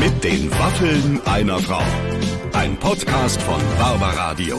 Mit den Waffeln einer Frau. Ein Podcast von Barbaradio.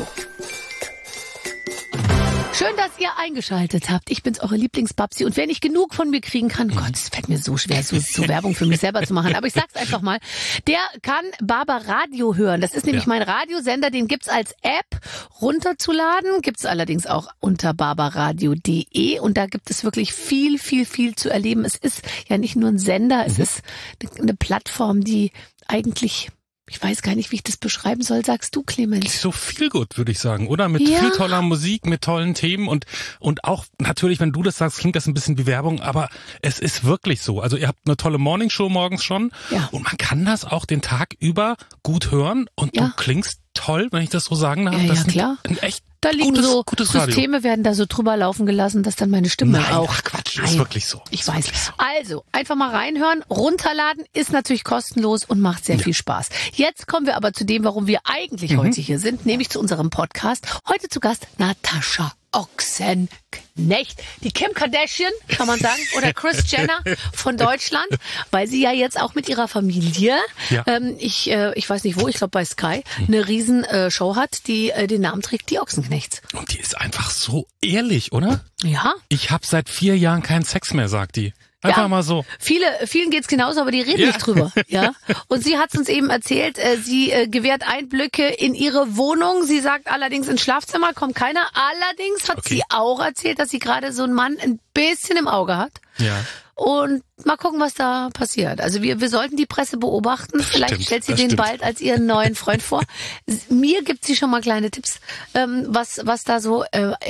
Schön, dass ihr eingeschaltet habt. Ich bin's, eure Lieblingsbabsi. Und wenn ich genug von mir kriegen kann, Gott, es fällt mir so schwer, so Werbung für mich selber zu machen. Aber ich sag's einfach mal, der kann Barbaradio hören. Das ist nämlich mein Radiosender, den gibt's als App runterzuladen. Gibt's allerdings auch unter barbaradio.de. Und da gibt es wirklich viel, viel, viel zu erleben. Es ist ja nicht nur ein Sender, es ist eine Plattform, die eigentlich... Ich weiß gar nicht, wie ich das beschreiben soll. Sagst du, Clemens? So viel gut, würde ich sagen, oder? Mit viel toller Musik, mit tollen Themen und auch natürlich, wenn du das sagst, klingt das ein bisschen wie Werbung, aber es ist wirklich so. Also ihr habt eine tolle Morningshow morgens schon und man kann das auch den Tag über gut hören und du klingst toll, wenn ich das so sagen darf. Ja, das ist klar. Ein echt da liegen gutes Systeme, werden da so drüber laufen gelassen, dass dann meine Stimme auch... Ach Quatsch, ist wirklich so. Ich weiß. So. Also, einfach mal reinhören, runterladen, ist natürlich kostenlos und macht sehr viel Spaß. Jetzt kommen wir aber zu dem, warum wir eigentlich heute hier sind, nämlich zu unserem Podcast. Heute zu Gast Natascha Ochsenknecht. Die Kim Kardashian, kann man sagen, oder Kris Jenner von Deutschland, weil sie ja jetzt auch mit ihrer Familie, ich weiß nicht wo, ich glaube bei Sky, eine riesen Show hat, die den Namen trägt, die Ochsenknechts. Und die ist einfach so ehrlich, oder? Ja. Ich habe seit 4 Jahren keinen Sex mehr, sagt die. Einfach mal so. Vielen geht's genauso, aber die reden nicht drüber. Ja. Und sie hat's uns eben erzählt, sie gewährt Einblicke in ihre Wohnung. Sie sagt allerdings, ins Schlafzimmer kommt keiner. Allerdings hat sie auch erzählt, dass sie gerade so einen Mann ein bisschen im Auge hat. Ja. Und mal gucken, was da passiert. Also wir sollten die Presse beobachten. Vielleicht stellt sie den bald als ihren neuen Freund vor. Mir gibt sie schon mal kleine Tipps, was da so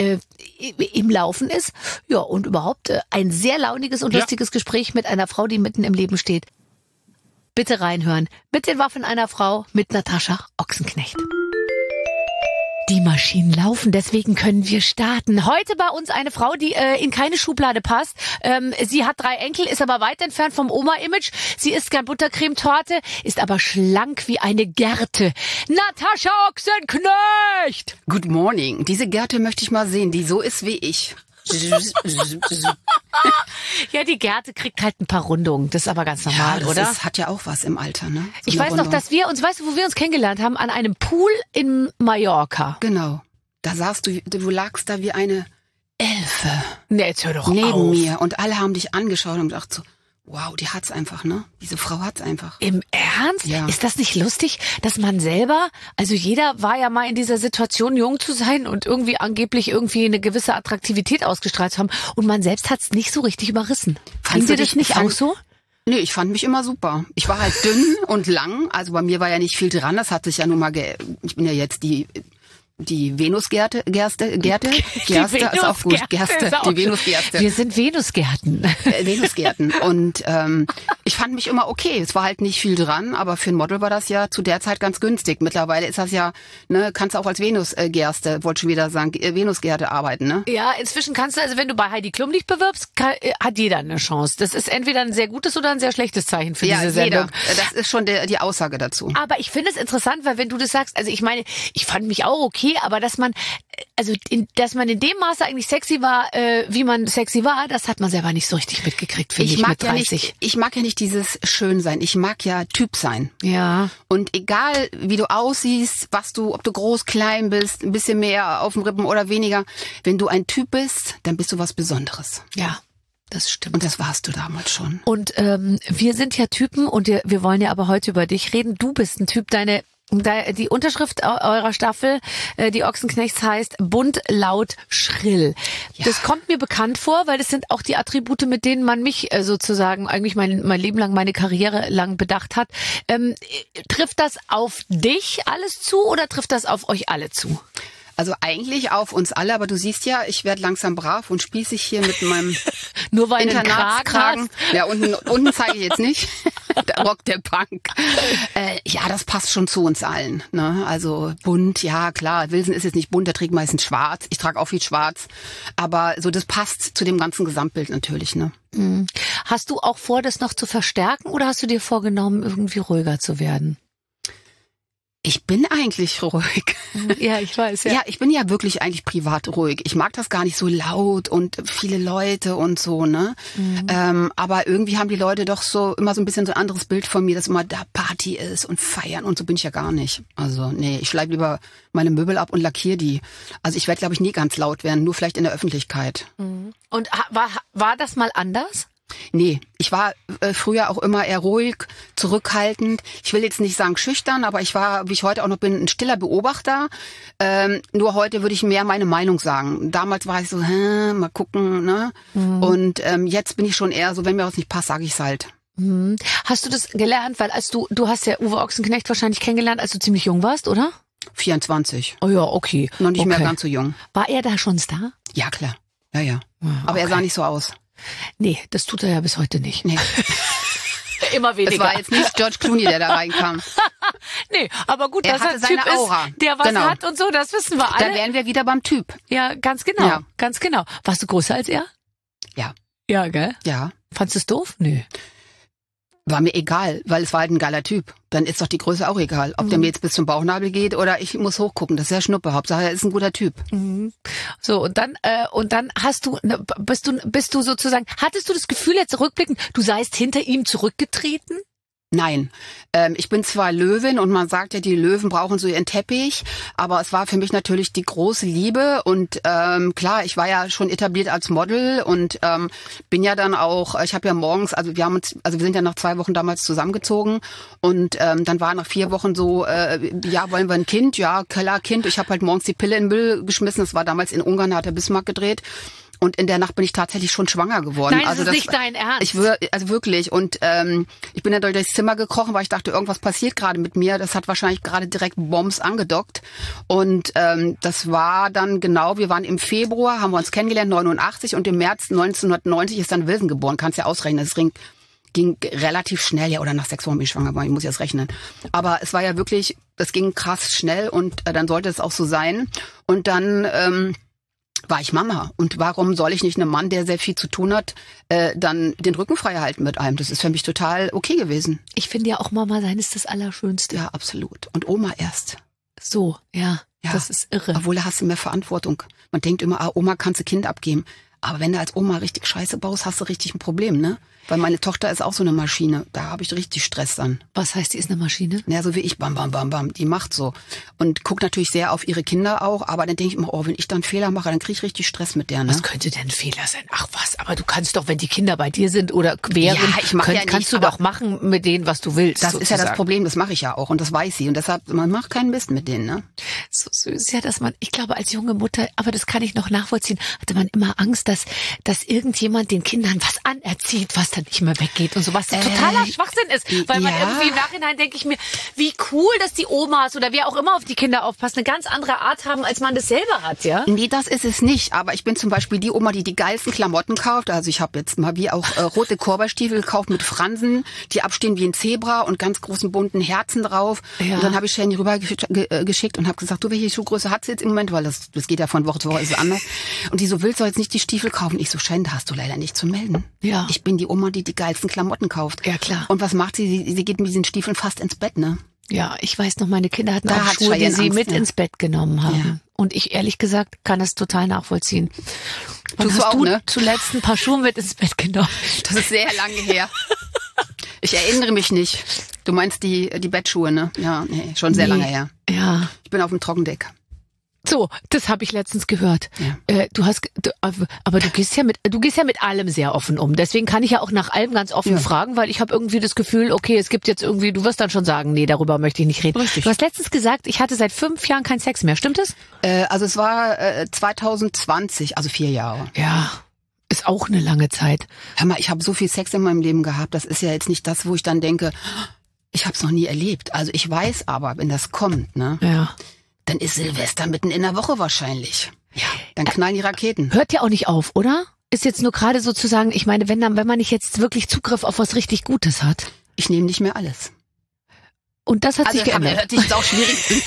im Laufen ist. Ja, und überhaupt ein sehr launiges und lustiges Gespräch mit einer Frau, die mitten im Leben steht. Bitte reinhören. Mit den Waffen einer Frau, mit Natascha Ochsenknecht. Die Maschinen laufen, deswegen können wir starten. Heute bei uns eine Frau, die in keine Schublade passt. Sie hat 3 Enkel, ist aber weit entfernt vom Oma-Image. Sie isst gern Buttercremetorte, ist aber schlank wie eine Gerte. Natascha Ochsenknecht! Good morning. Diese Gerte möchte ich mal sehen, die so ist wie ich. Ja, die Gerte kriegt halt ein paar Rundungen. Das ist aber ganz normal, das oder? Hat ja auch was im Alter, ne? So ich weiß noch, dass wir uns, weißt du, wo wir uns kennengelernt haben? An einem Pool in Mallorca. Genau. Da saßt du lagst da wie eine Elfe. Nee, jetzt hör doch neben mir. Und alle haben dich angeschaut und gedacht so, wow, die hat's einfach, ne? Diese Frau hat's einfach. Im Ernst? Ja. Ist das nicht lustig, dass man selber, also jeder war ja mal in dieser Situation, jung zu sein und irgendwie angeblich eine gewisse Attraktivität ausgestrahlt zu haben und man selbst hat's nicht so richtig überrissen. Findest du das nicht auch so? Nee, ich fand mich immer super. Ich war halt dünn und lang, also bei mir war ja nicht viel dran, das hat sich ja nun mal, ich bin ja jetzt die Venusgerste ist auch gut. Gerste, die Venusgerste. Wir sind Venusgärten. Venusgärten. Und ich fand mich immer okay. Es war halt nicht viel dran, aber für ein Model war das ja zu der Zeit ganz günstig. Mittlerweile ist das ja, ne, kannst du auch als Venusgerste, wollte schon wieder sagen, Venusgerte arbeiten, ne? Ja, inzwischen kannst du, also wenn du bei Heidi Klum dich bewirbst, hat jeder eine Chance. Das ist entweder ein sehr gutes oder ein sehr schlechtes Zeichen für diese Sendung. Jeder. Das ist schon die Aussage dazu. Aber ich finde es interessant, weil wenn du das sagst, also ich meine, ich fand mich auch okay, aber dass man in dem Maße eigentlich sexy war, wie man sexy war, das hat man selber nicht so richtig mitgekriegt, finde ich, mit 30. Ich mag ja nicht dieses Schönsein. Ich mag ja Typ sein. Ja. Und egal, wie du aussiehst, ob du groß, klein bist, ein bisschen mehr auf dem Rippen oder weniger, wenn du ein Typ bist, dann bist du was Besonderes. Ja. Das stimmt. Und das warst du damals schon. Und wir sind ja Typen und wir wollen ja aber heute über dich reden. Du bist ein Typ, die Unterschrift eurer Staffel, die Ochsenknechts, heißt bunt, laut, schrill. Ja. Das kommt mir bekannt vor, weil das sind auch die Attribute, mit denen man mich sozusagen eigentlich mein Leben lang, meine Karriere lang bedacht hat. Trifft das auf dich alles zu oder trifft das auf euch alle zu? Also eigentlich auf uns alle, aber du siehst ja, ich werde langsam brav und spießig hier mit meinem nur weil Internatskragen. Ja, unten zeige ich jetzt nicht. Der Rock der Punk. Ja, das passt schon zu uns allen. Ne? Also bunt, ja klar, Wilson ist jetzt nicht bunt, der trägt meistens schwarz. Ich trage auch viel schwarz. Aber so, das passt zu dem ganzen Gesamtbild natürlich. Ne? Hast du auch vor, das noch zu verstärken oder hast du dir vorgenommen, irgendwie ruhiger zu werden? Ich bin eigentlich ruhig. Ja, ich weiß, ja. Ja, ich bin ja wirklich eigentlich privat ruhig. Ich mag das gar nicht so laut und viele Leute und so, ne? Aber irgendwie haben die Leute doch so immer so ein bisschen so ein anderes Bild von mir, dass immer da Party ist und feiern und so bin ich ja gar nicht. Also nee, ich schleife lieber meine Möbel ab und lackiere die. Also ich werde, glaube ich, nie ganz laut werden, nur vielleicht in der Öffentlichkeit. Und war das mal anders? Nee, ich war früher auch immer eher ruhig, zurückhaltend. Ich will jetzt nicht sagen schüchtern, aber ich war, wie ich heute auch noch bin, ein stiller Beobachter. Nur heute würde ich mehr meine Meinung sagen. Damals war ich so, mal gucken, ne? Und jetzt bin ich schon eher so, wenn mir was nicht passt, sage ich es halt. Hast du das gelernt? Weil du hast ja Uwe Ochsenknecht wahrscheinlich kennengelernt, als du ziemlich jung warst, oder? 24. Oh ja, okay. Noch nicht mehr ganz so jung. War er da schon Star? Ja, klar. Ja. Aber okay. Er sah nicht so aus. Nee, das tut er ja bis heute nicht. Nee. Immer weniger. Es war jetzt nicht George Clooney, der da reinkam. Nee, aber gut, dass er ein seine Typ Aura. ist, der was hat und so, das wissen wir alle. Da wären wir wieder beim Typ. Ja, ganz genau. Ja. Ganz genau. Warst du größer als er? Ja. Ja, gell? Ja. Fandst du es doof? Nö. War mir egal, weil es war halt ein geiler Typ. Dann ist doch die Größe auch egal. Ob der mir jetzt bis zum Bauchnabel geht oder ich muss hochgucken. Das ist ja Schnuppe. Hauptsache, er ist ein guter Typ. So, und dann bist du sozusagen, hattest du das Gefühl jetzt rückblickend, du seist hinter ihm zurückgetreten? Nein, ich bin zwar Löwin und man sagt ja, die Löwen brauchen so ihren Teppich, aber es war für mich natürlich die große Liebe und klar, ich war ja schon etabliert als Model und bin ja dann auch, ich habe ja morgens, wir sind ja nach 2 Wochen damals zusammengezogen und dann war nach 4 Wochen so, ja, wollen wir ein Kind? Ja, klar, Kind. Ich habe halt morgens die Pille in den Müll geschmissen, das war damals in Ungarn, da hat der Bismarck gedreht. Und in der Nacht bin ich tatsächlich schon schwanger geworden. Nein, das ist nicht dein Ernst. Also wirklich. Und ich bin dann durchs Zimmer gekrochen, weil ich dachte, irgendwas passiert gerade mit mir. Das hat wahrscheinlich gerade direkt Bombs angedockt. Und das war dann genau, wir waren im Februar, haben wir uns kennengelernt, 89. Und im März 1990 ist dann Wilson geboren. Kannst ja ausrechnen. Das ging relativ schnell. Ja, oder nach 6 Wochen bin ich schwanger geworden. Ich muss jetzt rechnen. Aber es war ja wirklich, das ging krass schnell. Und dann sollte es auch so sein. Und dann war ich Mama. Und warum soll ich nicht einem Mann, der sehr viel zu tun hat, dann den Rücken frei halten mit einem? Das ist für mich total okay gewesen. Ich finde ja auch Mama sein ist das Allerschönste. Ja, absolut. Und Oma erst. So, ja. Das ist irre. Obwohl, da hast du mehr Verantwortung. Man denkt immer, Oma kannst du Kind abgeben. Aber wenn du als Oma richtig Scheiße baust, hast du richtig ein Problem, ne? Weil meine Tochter ist auch so eine Maschine. Da habe ich richtig Stress dann. Was heißt, die ist eine Maschine? Ja, so wie ich, bam, bam, bam, bam. Die macht so. Und guckt natürlich sehr auf ihre Kinder auch. Aber dann denke ich immer, wenn ich dann Fehler mache, dann kriege ich richtig Stress mit der, ne? Was könnte denn ein Fehler sein? Ach was, aber du kannst doch, wenn die Kinder bei dir sind oder wären, kannst du doch machen mit denen, was du willst. Das ist ja das Problem, das mache ich ja auch. Und das weiß sie. Und deshalb, man macht keinen Mist mit denen, ne? So süß, ja, dass man, ich glaube, als junge Mutter, aber das kann ich noch nachvollziehen, hatte man immer Angst, dass irgendjemand den Kindern was anerzieht, was dann nicht mehr weggeht. Und so, was totaler Schwachsinn ist. Weil man irgendwie im Nachhinein denke ich mir, wie cool, dass die Omas oder wer auch immer auf die Kinder aufpasst, eine ganz andere Art haben, als man das selber hat, ja? Nee, das ist es nicht. Aber ich bin zum Beispiel die Oma, die geilsten Klamotten kauft. Also ich habe jetzt mal wie auch rote Korberstiefel gekauft mit Fransen, die abstehen wie ein Zebra und ganz großen bunten Herzen drauf. Ja. Und dann habe ich Shani rüber geschickt und habe gesagt, du, welche Schuhgröße hat sie jetzt im Moment? Weil das geht ja von Woche zu Woche, ist es anders. Und die so, willst du jetzt nicht die Stiefel kaufen? Ich so, Shani, da hast du leider nicht zu melden. Ja. Ich bin die Oma, die geilsten Klamotten kauft. Ja, klar. Und was macht sie? Sie geht mit diesen Stiefeln fast ins Bett, ne? Ja, ich weiß noch, meine Kinder hatten auch Schuhe, die sie mit ins Bett genommen haben. Ja. Und ich, ehrlich gesagt, kann das total nachvollziehen. Wann hast du zuletzt ein paar Schuhe mit ins Bett genommen? Das ist sehr lange her. Ich erinnere mich nicht. Du meinst die Bettschuhe, ne? Ja, nee, schon sehr lange her. Ja. Ich bin auf dem Trockendeck. So, das habe ich letztens gehört. Ja. Aber du gehst ja mit allem sehr offen um. Deswegen kann ich ja auch nach allem ganz offen fragen, weil ich habe irgendwie das Gefühl, okay, es gibt jetzt irgendwie, du wirst dann schon sagen, nee, darüber möchte ich nicht reden. Richtig. Du hast letztens gesagt, ich hatte seit 5 Jahren keinen Sex mehr. Stimmt das? Also es war 2020, also 4 Jahre. Ja. Ist auch eine lange Zeit. Hör mal, ich habe so viel Sex in meinem Leben gehabt. Das ist ja jetzt nicht das, wo ich dann denke, ich habe es noch nie erlebt. Also ich weiß aber, wenn das kommt, ne? Ja. Dann ist Silvester mitten in der Woche wahrscheinlich. Ja, dann knallen die Raketen. Hört ja auch nicht auf, oder? Ist jetzt nur gerade sozusagen, ich meine, wenn man nicht jetzt wirklich Zugriff auf was richtig Gutes hat. Ich nehme nicht mehr alles. Und das hat sich geändert. Hört sich jetzt auch schwierig.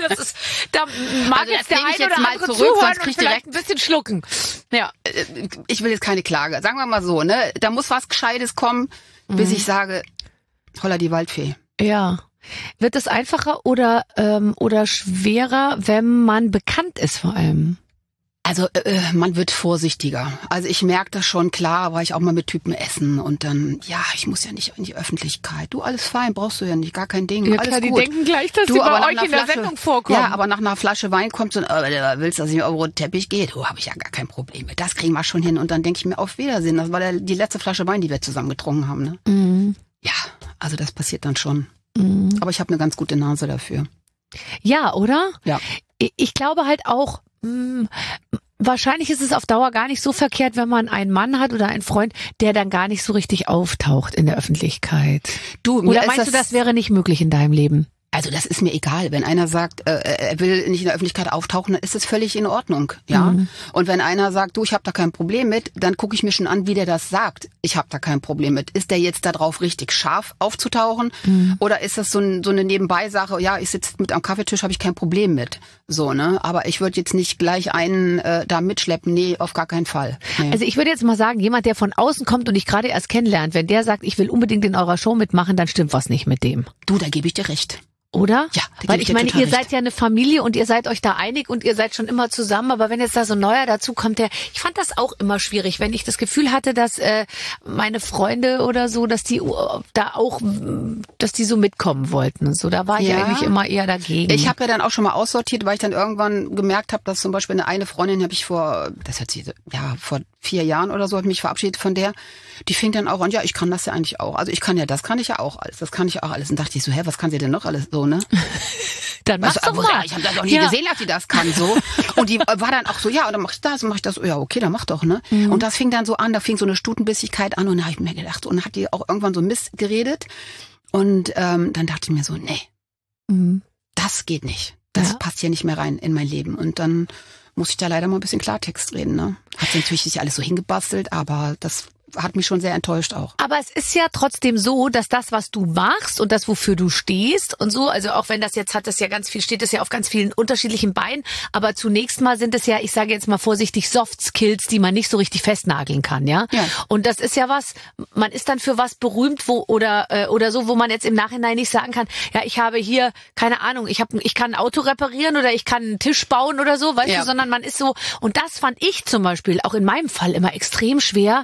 Da mag jetzt der eine oder andere zuhören und vielleicht ein bisschen schlucken. Ja. Ich will jetzt keine Klage. Sagen wir mal so, ne? Da muss was Gescheites kommen, bis ich sage, holla die Waldfee. Ja. Wird es einfacher oder schwerer, wenn man bekannt ist vor allem? Also man wird vorsichtiger. Also ich merke das schon, klar, war ich auch mal mit Typen essen und dann, ja, ich muss ja nicht in die Öffentlichkeit. Du, alles fein, brauchst du ja nicht, gar kein Ding, ja, alles klar, gut. Die denken gleich, dass sie bei euch in der Sendung vorkommen. Ja, aber nach einer Flasche Wein kommt so ein, willst du, dass ich über den Teppich gehe? Du, habe ich ja gar kein Problem mit. Das kriegen wir schon hin. Und dann denke ich mir, auf Wiedersehen. Das war die letzte Flasche Wein, die wir zusammen getrunken haben. Ne? Mhm. Ja, also das passiert dann schon. Mhm. Aber ich habe eine ganz gute Nase dafür. Ja, oder? Ja. Ich glaube halt auch, wahrscheinlich ist es auf Dauer gar nicht so verkehrt, wenn man einen Mann hat oder einen Freund, der dann gar nicht so richtig auftaucht in der Öffentlichkeit. Oder meinst du, das wäre nicht möglich in deinem Leben? Also das ist mir egal. Wenn einer sagt, er will nicht in der Öffentlichkeit auftauchen, dann ist es völlig in Ordnung. Ja. Mhm. Und wenn einer sagt, du, ich habe da kein Problem mit, dann gucke ich mir schon an, wie der das sagt. Ich habe da kein Problem mit. Ist der jetzt da drauf richtig scharf aufzutauchen? Mhm. Oder ist das so eine Nebenbei-Sache, ja, ich sitze mit am Kaffeetisch, habe ich kein Problem mit. So, ne? Aber ich würde jetzt nicht gleich einen da mitschleppen. Nee, auf gar keinen Fall. Nee. Also ich würde jetzt mal sagen, jemand, der von außen kommt und dich gerade erst kennenlernt, wenn der sagt, ich will unbedingt in eurer Show mitmachen, dann stimmt was nicht mit dem. Du, da gebe ich dir recht. Oder? Ja, weil ich meine, ihr seid ja eine Familie und ihr seid euch da einig und ihr seid schon immer zusammen, aber wenn jetzt da so ein Neuer dazu kommt, ich fand das auch immer schwierig, wenn ich das Gefühl hatte, dass meine Freunde oder so, dass die so mitkommen wollten und so, da war ich eigentlich immer eher dagegen. Ich habe ja dann auch schon mal aussortiert, weil ich dann irgendwann gemerkt habe, dass zum Beispiel eine Freundin habe ich vor 4 Jahren oder so, habe ich mich verabschiedet von der, die fing dann auch an, ja, ich kann das ja eigentlich auch. Also das kann ich ja auch alles. Und dachte ich so, was kann sie denn noch alles so, ne? Dann mach's doch mal. Ich habe das noch nie gesehen, dass sie das kann, so. Und die war dann auch so, ja, dann mach ich das. Ja, okay, dann mach doch, ne? Mhm. Und das fing dann so an, da fing so eine Stutenbissigkeit an und da habe ich mir gedacht, und dann hat die auch irgendwann so Mist geredet. Und dann dachte ich mir so, nee, das geht nicht. Das passt hier nicht mehr rein in mein Leben. Und dann muss ich da leider mal ein bisschen Klartext reden, ne? Hat sie natürlich nicht alles so hingebastelt, aber das hat mich schon sehr enttäuscht auch. Aber es ist ja trotzdem so, dass das, was du machst und das, wofür du stehst und so, also auch wenn das jetzt steht das ja auf ganz vielen unterschiedlichen Beinen, aber zunächst mal sind es ja, ich sage jetzt mal vorsichtig, Soft Skills, die man nicht so richtig festnageln kann, ja? Und das ist ja was, man ist dann für was berühmt, oder so, wo man jetzt im Nachhinein nicht sagen kann, ja, ich habe hier, keine Ahnung, ich kann ein Auto reparieren oder ich kann einen Tisch bauen oder so, weißt du, sondern man ist so, und das fand ich zum Beispiel auch in meinem Fall immer extrem schwer,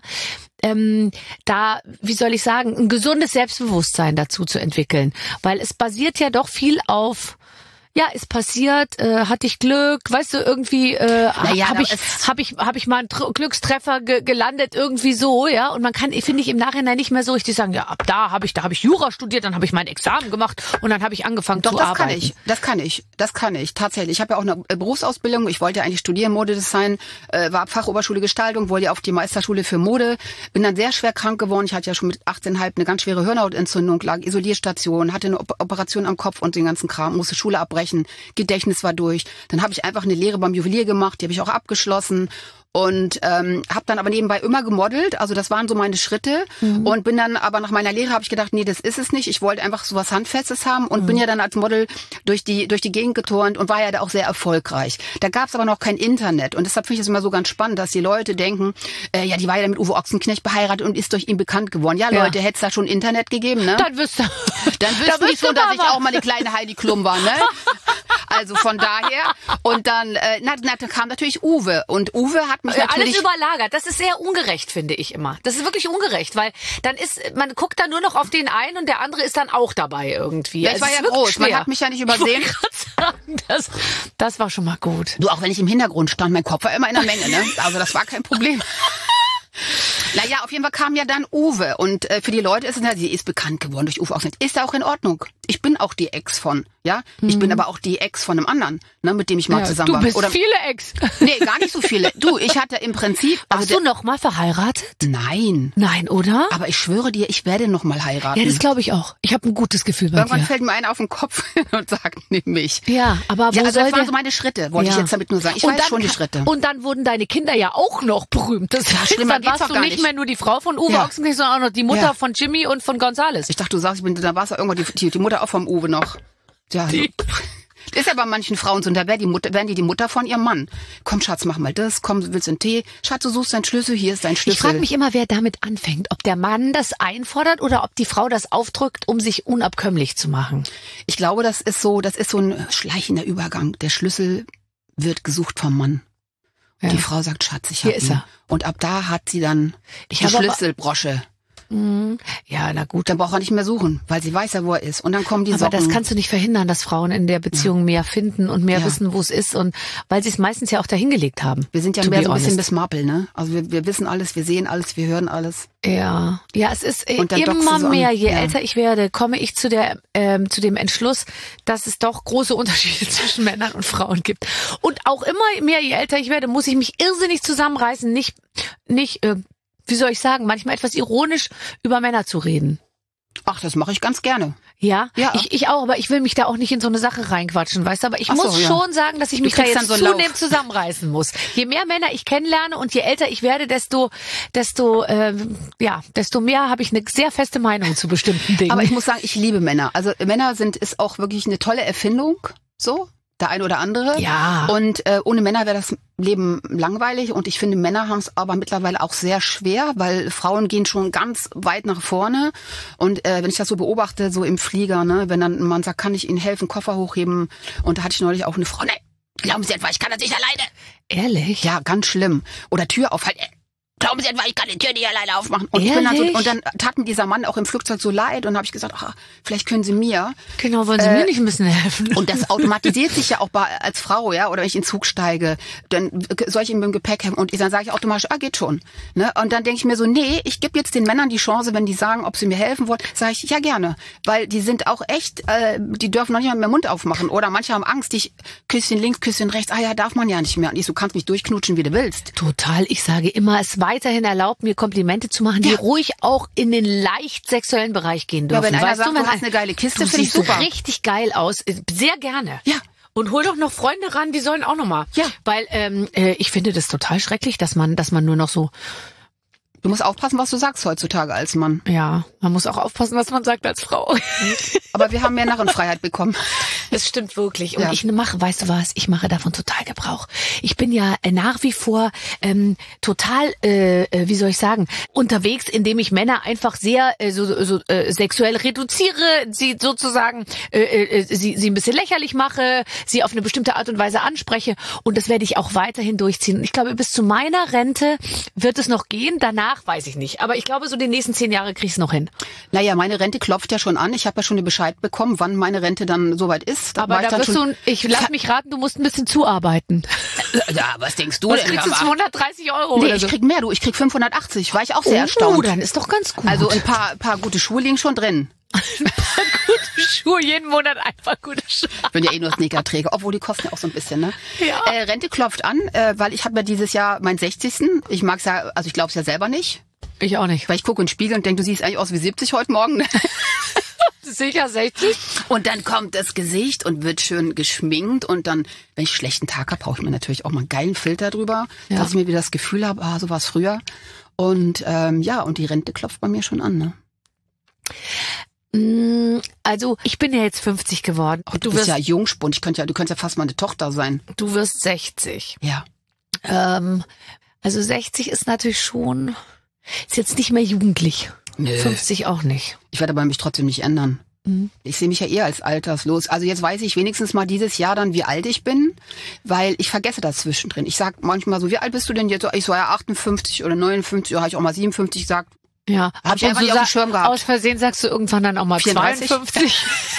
wie soll ich sagen, ein gesundes Selbstbewusstsein dazu zu entwickeln. Weil es basiert ja doch viel auf, ja, ist passiert, hatte ich Glück, weißt du, irgendwie hab ich mal einen Glückstreffer gelandet, irgendwie so, ja, und man kann, finde ich, im Nachhinein nicht mehr so richtig sagen, ja, ab da habe ich Jura studiert, dann habe ich mein Examen gemacht und dann habe ich angefangen zu arbeiten. Das kann ich, tatsächlich. Ich habe ja auch eine Berufsausbildung, ich wollte ja eigentlich studieren, Modedesign, war Fachoberschule Gestaltung, wollte ja auf die Meisterschule für Mode, bin dann sehr schwer krank geworden, ich hatte ja schon mit 18,5 eine ganz schwere Hirnhautentzündung, lag Isolierstation, hatte eine Operation am Kopf und den ganzen Kram, musste Schule abbrechen. Gedächtnis war durch. Dann habe ich einfach eine Lehre beim Juwelier gemacht, die habe ich auch abgeschlossen. Und habe dann aber nebenbei immer gemodelt, also das waren so meine Schritte und bin dann aber nach meiner Lehre habe ich gedacht, nee, das ist es nicht, ich wollte einfach so was Handfestes haben und bin ja dann als Model durch die Gegend geturnt und war ja da auch sehr erfolgreich. Da gab es aber noch kein Internet und deshalb finde ich es immer so ganz spannend, dass die Leute denken, ja, die war ja mit Uwe Ochsenknecht verheiratet und ist durch ihn bekannt geworden. Ja, Leute, hätte es da schon Internet gegeben, ne? Dann wüssten die schon, dass ich auch mal eine kleine Heidi Klum war, ne? Also von daher. Und dann kam natürlich Uwe. Und Uwe hat mich natürlich... Alles überlagert. Das ist sehr ungerecht, finde ich immer. Das ist wirklich ungerecht, weil dann man guckt dann nur noch auf den einen und der andere ist dann auch dabei irgendwie. Ja, ich war ja groß. Schwer. Man hat mich ja nicht übersehen. Das war schon mal gut. Du, auch wenn ich im Hintergrund stand, mein Kopf war immer in der Menge, ne? Also das war kein Problem. Naja, auf jeden Fall kam ja dann Uwe. Und für die Leute ist es ja, sie ist bekannt geworden durch Uwe Ochsenknecht. Ist ja auch in Ordnung. Ich bin auch die Ex von, ja? Ich bin aber auch die Ex von einem anderen, ne, mit dem ich mal zusammen war. Du bist viele Ex. Nee, gar nicht so viele. Du, ich hatte im Prinzip... Warst du noch mal verheiratet? Nein. Nein, oder? Aber ich schwöre dir, ich werde noch mal heiraten. Ja, das glaube ich auch. Ich habe ein gutes Gefühl bei dir. Irgendwann fällt mir einer auf den Kopf und sagt, nimm mich. Ja, aber wo also das waren so meine Schritte, wollte ich jetzt damit nur sagen. Ich weiß schon die Schritte. Und dann wurden deine Kinder ja auch noch berühmt. Das heißt, dann warst du nicht mehr nur die Frau von Uwe Ochsenknecht, sondern auch noch die Mutter von Jimmy und von Gonzales. Ich dachte, du sagst, da warst du irgendwann die Mutter auch vom Uwe noch. Ja, Das ist ja bei manchen Frauen so, und da werden die Mutter von ihrem Mann. Komm, Schatz, mach mal das, komm, willst du einen Tee? Schatz, du suchst deinen Schlüssel, hier ist dein Schlüssel. Ich frage mich immer, wer damit anfängt. Ob der Mann das einfordert oder ob die Frau das aufdrückt, um sich unabkömmlich zu machen. Ich glaube, das ist so ein schleichender Übergang. Der Schlüssel wird gesucht vom Mann. Ja. Die Frau sagt, Schatz, ich hab ihn. Und ab da hat sie dann die Schlüsselbrosche. Ja, na gut. Dann braucht er nicht mehr suchen, weil sie weiß ja, wo er ist. Und dann kommen die Socken. Aber das kannst du nicht verhindern, dass Frauen in der Beziehung mehr finden und mehr wissen, wo es ist. Und weil sie es meistens ja auch dahingelegt haben. Wir sind ja mehr so ein bisschen Miss Marple, ne? Also wir wissen alles, wir sehen alles, wir hören alles. Ja, es ist immer mehr. Je älter ich werde, komme ich zu dem Entschluss, dass es doch große Unterschiede zwischen Männern und Frauen gibt. Und auch immer mehr, je älter ich werde, muss ich mich irrsinnig zusammenreißen, nicht wie soll ich sagen, manchmal etwas ironisch über Männer zu reden. Ach, das mache ich ganz gerne. Ja? Ich auch, aber ich will mich da auch nicht in so eine Sache reinquatschen, weißt du? Aber ich muss schon sagen, dass ich mich da jetzt zunehmend zusammenreißen muss. Je mehr Männer ich kennenlerne und je älter ich werde, desto mehr habe ich eine sehr feste Meinung zu bestimmten Dingen. Aber ich muss sagen, ich liebe Männer. Also Männer ist auch wirklich eine tolle Erfindung, so. Der ein oder andere. Ja. Und ohne Männer wäre das Leben langweilig. Und ich finde, Männer haben es aber mittlerweile auch sehr schwer, weil Frauen gehen schon ganz weit nach vorne. Und wenn ich das so beobachte, so im Flieger, ne, wenn dann ein Mann sagt, kann ich Ihnen helfen, Koffer hochheben? Und da hatte ich neulich auch eine Frau, ne, glauben Sie etwa, ich kann das nicht alleine. Ehrlich? Ja, ganz schlimm. Oder Tür aufhalten. Glauben Sie etwa, ich kann die Tür nicht alleine aufmachen. Und ich bin dann und dann tat mir dieser Mann auch im Flugzeug so leid und habe ich gesagt, ach, vielleicht können Sie mir. Genau, wollen Sie mir nicht ein bisschen helfen? Und das automatisiert sich ja auch als Frau, ja, oder wenn ich in den Zug steige, dann soll ich ihm mit dem Gepäck haben und dann sage ich automatisch, geht schon. Ne? Und dann denke ich mir so, nee, ich gebe jetzt den Männern die Chance, wenn die sagen, ob sie mir helfen wollen, sage ich, ja gerne. Weil die sind auch echt, die dürfen noch nicht mal mehr Mund aufmachen. Oder manche haben Angst, Küsschen links, Küsschen rechts, ja, darf man ja nicht mehr. Und ich so, kannst mich durchknutschen, wie du willst. Total, ich sage immer, es weiterhin erlaubt, mir Komplimente zu machen, die ruhig auch in den leicht sexuellen Bereich gehen dürfen. Ja, wenn einer sagt, du hast eine geile Kiste, finde ich super. Du siehst so richtig geil aus. Sehr gerne. Ja. Und hol doch noch Freunde ran, die sollen auch noch mal. Ja. Weil ich finde das total schrecklich, dass man nur noch so... Du musst aufpassen, was du sagst heutzutage als Mann. Ja, man muss auch aufpassen, was man sagt als Frau. Aber wir haben mehr Narrenfreiheit bekommen. Das stimmt wirklich. Und ich mache, weißt du was, ich mache davon total Gebrauch. Ich bin ja nach wie vor total, wie soll ich sagen, unterwegs, indem ich Männer einfach sehr sexuell reduziere, sie sozusagen, sie ein bisschen lächerlich mache, sie auf eine bestimmte Art und Weise anspreche. Und das werde ich auch weiterhin durchziehen. Und ich glaube, bis zu meiner Rente wird es noch gehen. Danach weiß ich nicht. Aber ich glaube, so die nächsten 10 Jahre kriege ich es noch hin. Naja, meine Rente klopft ja schon an. Ich habe ja schon den Bescheid bekommen, wann meine Rente dann soweit ist. Aber ich lass mich raten, du musst ein bisschen zuarbeiten. Ja, was denkst du was denn? Kriegst du 230 €? Nee, ich krieg mehr, du. Ich krieg 580. War ich auch sehr erstaunt. Dann ist doch ganz gut. Also ein paar gute Schuhe liegen schon drin. Ein paar gute Schuhe, jeden Monat einfach gute Schuhe. Ich bin ja nur Sneakerträger, obwohl die kosten ja auch so ein bisschen, ne? Ja. Rente klopft an, weil ich habe ja dieses Jahr meinen 60. Ich mag's ja, also ich glaub's ja selber nicht. Ich auch nicht. Weil ich gucke in den Spiegel und denke, du siehst eigentlich aus wie 70 heute Morgen. Sicher 60. Und dann kommt das Gesicht und wird schön geschminkt. Und dann, wenn ich einen schlechten Tag habe, brauche ich mir natürlich auch mal einen geilen Filter drüber, dass ich mir wieder das Gefühl habe, so war's früher. Und und die Rente klopft bei mir schon an, ne? Also, ich bin ja jetzt 50 geworden. Ach, du bist ja Jungspund. Du könntest ja fast meine Tochter sein. Du wirst 60. Ja. Also 60 ist natürlich schon, ist jetzt nicht mehr jugendlich. Nö. 50 auch nicht. Ich werde aber mich trotzdem nicht ändern. Mhm. Ich sehe mich ja eher als alterslos. Also jetzt weiß ich wenigstens mal dieses Jahr dann, wie alt ich bin, weil ich vergesse das zwischendrin. Ich sag manchmal so, wie alt bist du denn jetzt? Ich so, ja 58 oder 59, oder habe ich auch mal 57 gesagt. Ja. Hab ich einfach nicht auf dem Schirm gehabt. Aus Versehen sagst du irgendwann dann auch mal 54. 52.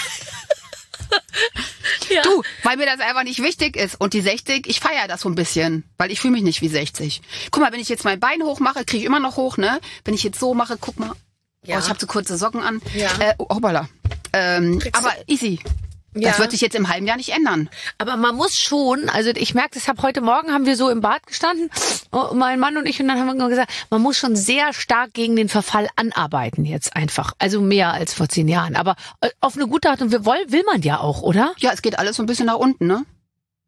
Ja. Du, weil mir das einfach nicht wichtig ist. Und die 60, ich feiere das so ein bisschen, weil ich fühle mich nicht wie 60. Guck mal, wenn ich jetzt mein Bein hoch mache, kriege ich immer noch hoch, ne? Wenn ich jetzt so mache, guck mal. Ja. Ich habe so kurze Socken an. Ja. Hoppala. Aber easy. Ja. Das wird sich jetzt im halben Jahr nicht ändern. Aber man muss schon, also ich merke, heute Morgen haben wir so im Bad gestanden, mein Mann und ich, und dann haben wir gesagt, man muss schon sehr stark gegen den Verfall anarbeiten jetzt einfach. Also mehr als vor 10 Jahren. Aber auf eine gute Art und will man ja auch, oder? Ja, es geht alles so ein bisschen nach unten, ne?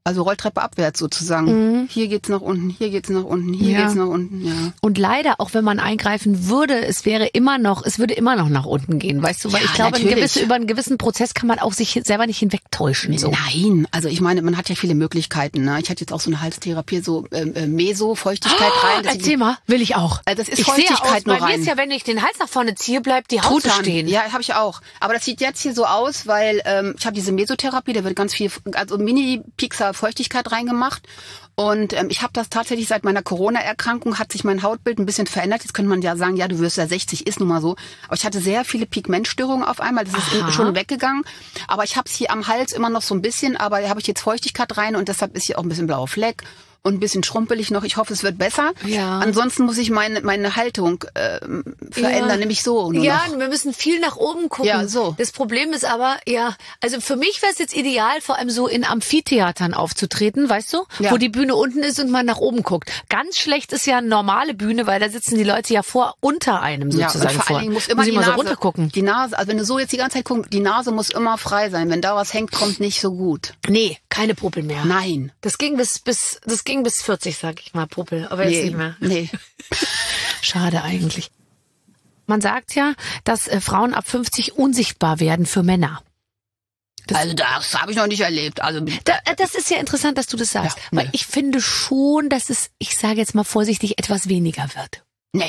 Also Rolltreppe abwärts sozusagen. Hier geht's nach unten, hier geht's nach unten, hier geht's nach unten, ja. Und leider, auch wenn man eingreifen würde, es würde immer noch nach unten gehen, weißt du? Weil ich glaube, über einen gewissen Prozess kann man auch sich selber nicht hinwegtäuschen. So. Nein, also ich meine, man hat ja viele Möglichkeiten. Ne? Ich hatte jetzt auch so eine Halstherapie, so Meso-Feuchtigkeit rein. Erzähl mal, will ich auch. Also das ist Feuchtigkeit nur rein. Bei mir ist ja, wenn ich den Hals nach vorne ziehe, bleibt die Haut stehen. Ja, habe ich auch. Aber das sieht jetzt hier so aus, weil ich habe diese Mesotherapie, da wird ganz viel, also Mini-Pixar Feuchtigkeit reingemacht. Und ich habe das tatsächlich seit meiner Corona-Erkrankung, hat sich mein Hautbild ein bisschen verändert. Jetzt könnte man ja sagen, ja, du wirst ja 60, ist nun mal so. Aber ich hatte sehr viele Pigmentstörungen auf einmal, das ist schon weggegangen. Aber ich habe es hier am Hals immer noch so ein bisschen, aber da habe ich jetzt Feuchtigkeit rein und deshalb ist hier auch ein bisschen blauer Fleck. Und ein bisschen schrumpelig noch. Ich hoffe, es wird besser. Ja. Ansonsten muss ich meine Haltung verändern, nämlich so. Nur noch. Wir müssen viel nach oben gucken. Ja, so. Das Problem ist aber, also für mich wäre es jetzt ideal, vor allem so in Amphitheatern aufzutreten, weißt du? Ja. Wo die Bühne unten ist und man nach oben guckt. Ganz schlecht ist ja eine normale Bühne, weil da sitzen die Leute ja unter einem sozusagen. Ja, und vor allen Dingen muss immer die Nase, so runtergucken. Die Nase, also wenn du so jetzt die ganze Zeit guckst, die Nase muss immer frei sein. Wenn da was hängt, kommt nicht so gut. Nee, keine Popel mehr. Nein. Das ging bis 40, sag ich mal, Popel, aber jetzt nicht mehr. Nee. Schade eigentlich. Man sagt ja, dass Frauen ab 50 unsichtbar werden für Männer. Also das habe ich noch nicht erlebt. Also das ist ja interessant, dass du das sagst. Ja, weil ich finde schon, dass es, ich sage jetzt mal vorsichtig, etwas weniger wird. Nee.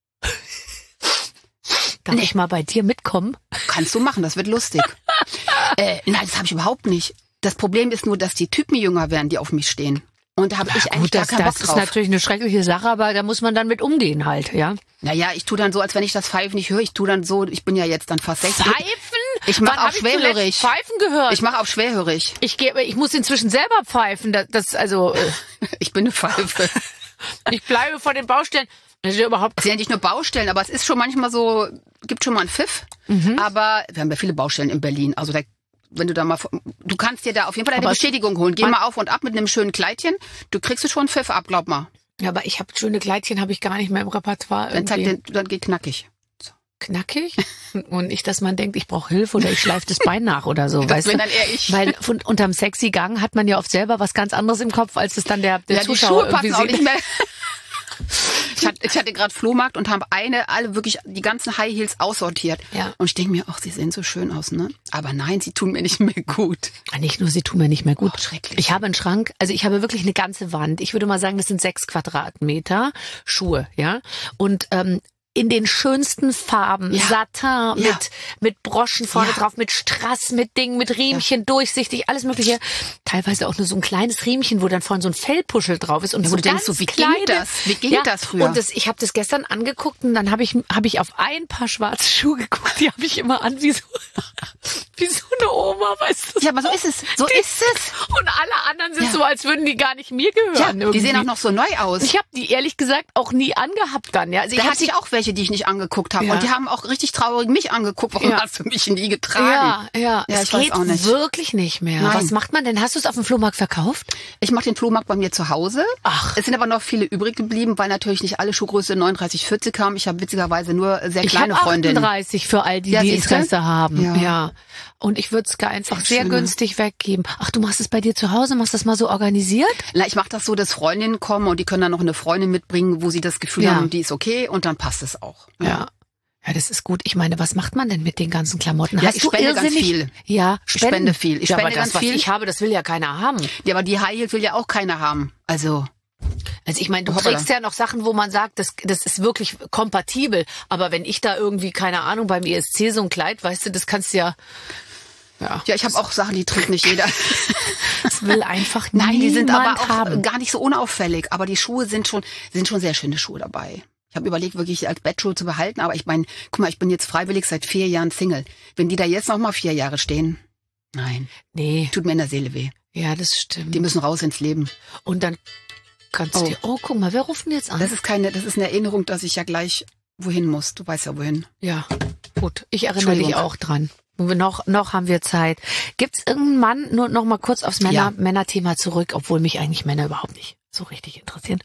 Darf ich mal bei dir mitkommen? Kannst du machen, das wird lustig. Nein, das habe ich überhaupt nicht. Das Problem ist nur, dass die Typen jünger werden, die auf mich stehen. Und da habe ich eigentlich gar keinen Bock drauf. Das ist natürlich eine schreckliche Sache, aber da muss man dann mit umgehen halt, ja. Naja, ich tue dann so, als wenn ich das Pfeifen nicht höre. Ich tue dann so, ich bin ja jetzt dann fast 60. Pfeifen? Ich mache auch schwerhörig. Pfeifen gehört. Ich mache auch schwerhörig. Ich muss inzwischen selber pfeifen. Ich bin eine Pfeife. Ich bleibe vor den Baustellen. Das ist ja überhaupt. Es sind ja nicht nur Baustellen, aber es ist schon manchmal so, gibt schon mal einen Pfiff. Aber wir haben ja viele Baustellen in Berlin. Also wenn du da mal, du kannst dir da auf jeden Fall eine Bestätigung holen. Geh mal auf und ab mit einem schönen Kleidchen. Du kriegst schon einen Pfiff ab, glaub mal. Ja, aber ich habe schöne Kleidchen, habe ich gar nicht mehr im Repertoire. Dann geht knackig. So. Knackig? Und nicht, dass man denkt, ich brauche Hilfe oder ich schleife das Bein nach oder so. Das bin dann eher ich. Weil unterm sexy Gang hat man ja oft selber was ganz anderes im Kopf, als es dann der Zuschauer die Schuhe passen auch nicht mehr. Ich hatte gerade Flohmarkt und habe alle wirklich die ganzen High Heels aussortiert. Ja. Und ich denke mir, ach, sie sehen so schön aus, ne? Aber nein, sie tun mir nicht mehr gut. Nicht nur, sie tun mir nicht mehr gut. Oh, schrecklich. Ich habe einen Schrank, also ich habe wirklich eine ganze Wand. Ich würde mal sagen, das sind 6 Quadratmeter Schuhe, ja. Und in den schönsten Farben, Satin, mit Broschen vorne drauf, mit Strass, mit Dingen, mit Riemchen, durchsichtig, alles mögliche. Teilweise auch nur so ein kleines Riemchen, wo dann vorne so ein Fellpuschel drauf ist. Und so du denkst so, wie ging das früher? Und ich habe das gestern angeguckt und dann habe ich auf ein paar schwarze Schuhe geguckt, die habe ich immer an wie so eine Oma, weißt du? Ja, aber so ist es. So ist es. Und alle anderen sind so, als würden die gar nicht mir gehören. Ja, die sehen auch noch so neu aus. Ich habe die ehrlich gesagt auch nie angehabt dann. Ja. Also da hatte ich auch welche, die ich nicht angeguckt habe. Ja. Und die haben auch richtig traurig mich angeguckt. Warum hast du mich nie getragen? Ja, es geht auch nicht. Wirklich nicht mehr. Nein. Was macht man denn? Hast du es auf dem Flohmarkt verkauft? Ich mache den Flohmarkt bei mir zu Hause. Ach. Es sind aber noch viele übrig geblieben, weil natürlich nicht alle Schuhgröße 39, 40 haben. Ich habe witzigerweise nur sehr kleine Freundinnen. 38 für all die Interesse haben. Ja. Und ich würde es einfach sehr günstig weggeben. Ach, du machst es bei dir zu Hause? Machst das mal so organisiert? Na, ich mache das so, dass Freundinnen kommen und die können dann noch eine Freundin mitbringen, wo sie das Gefühl haben, die ist okay und dann passt es auch. Ja, das ist gut. Ich meine, was macht man denn mit den ganzen Klamotten? Ja, ich spende ganz viel. Ja, ich spende viel. Ich spende aber ganz das, viel. Was ich habe, das will ja keiner haben. Ja, aber die High Heels will ja auch keiner haben. Also ich meine, du trägst ja noch Sachen, wo man sagt, das ist wirklich kompatibel. Aber wenn ich da irgendwie, keine Ahnung, beim ESC so ein Kleid, weißt du, das kannst du ja... Ja, ich habe auch Sachen, die trägt nicht jeder. Das will einfach niemand haben. Nein, die sind aber auch haben. Gar nicht so unauffällig. Aber die Schuhe sind schon sehr schöne Schuhe dabei. Ich habe überlegt, wirklich als Bettschuhe zu behalten. Aber ich meine, guck mal, ich bin jetzt freiwillig seit 4 Jahren Single. Wenn die da jetzt noch mal 4 Jahre stehen, nein. Nee. Tut mir in der Seele weh. Ja, das stimmt. Die müssen raus ins Leben. Und dann kannst du dir, guck mal, wer ruft denn jetzt an? Das ist eine Erinnerung, dass ich ja gleich wohin muss. Du weißt ja wohin. Ja, gut. Ich erinnere dich auch dran. Noch haben wir Zeit. Gibt's irgendeinen Mann, nur noch mal kurz aufs Männerthema zurück, obwohl mich eigentlich Männer überhaupt nicht so richtig interessieren.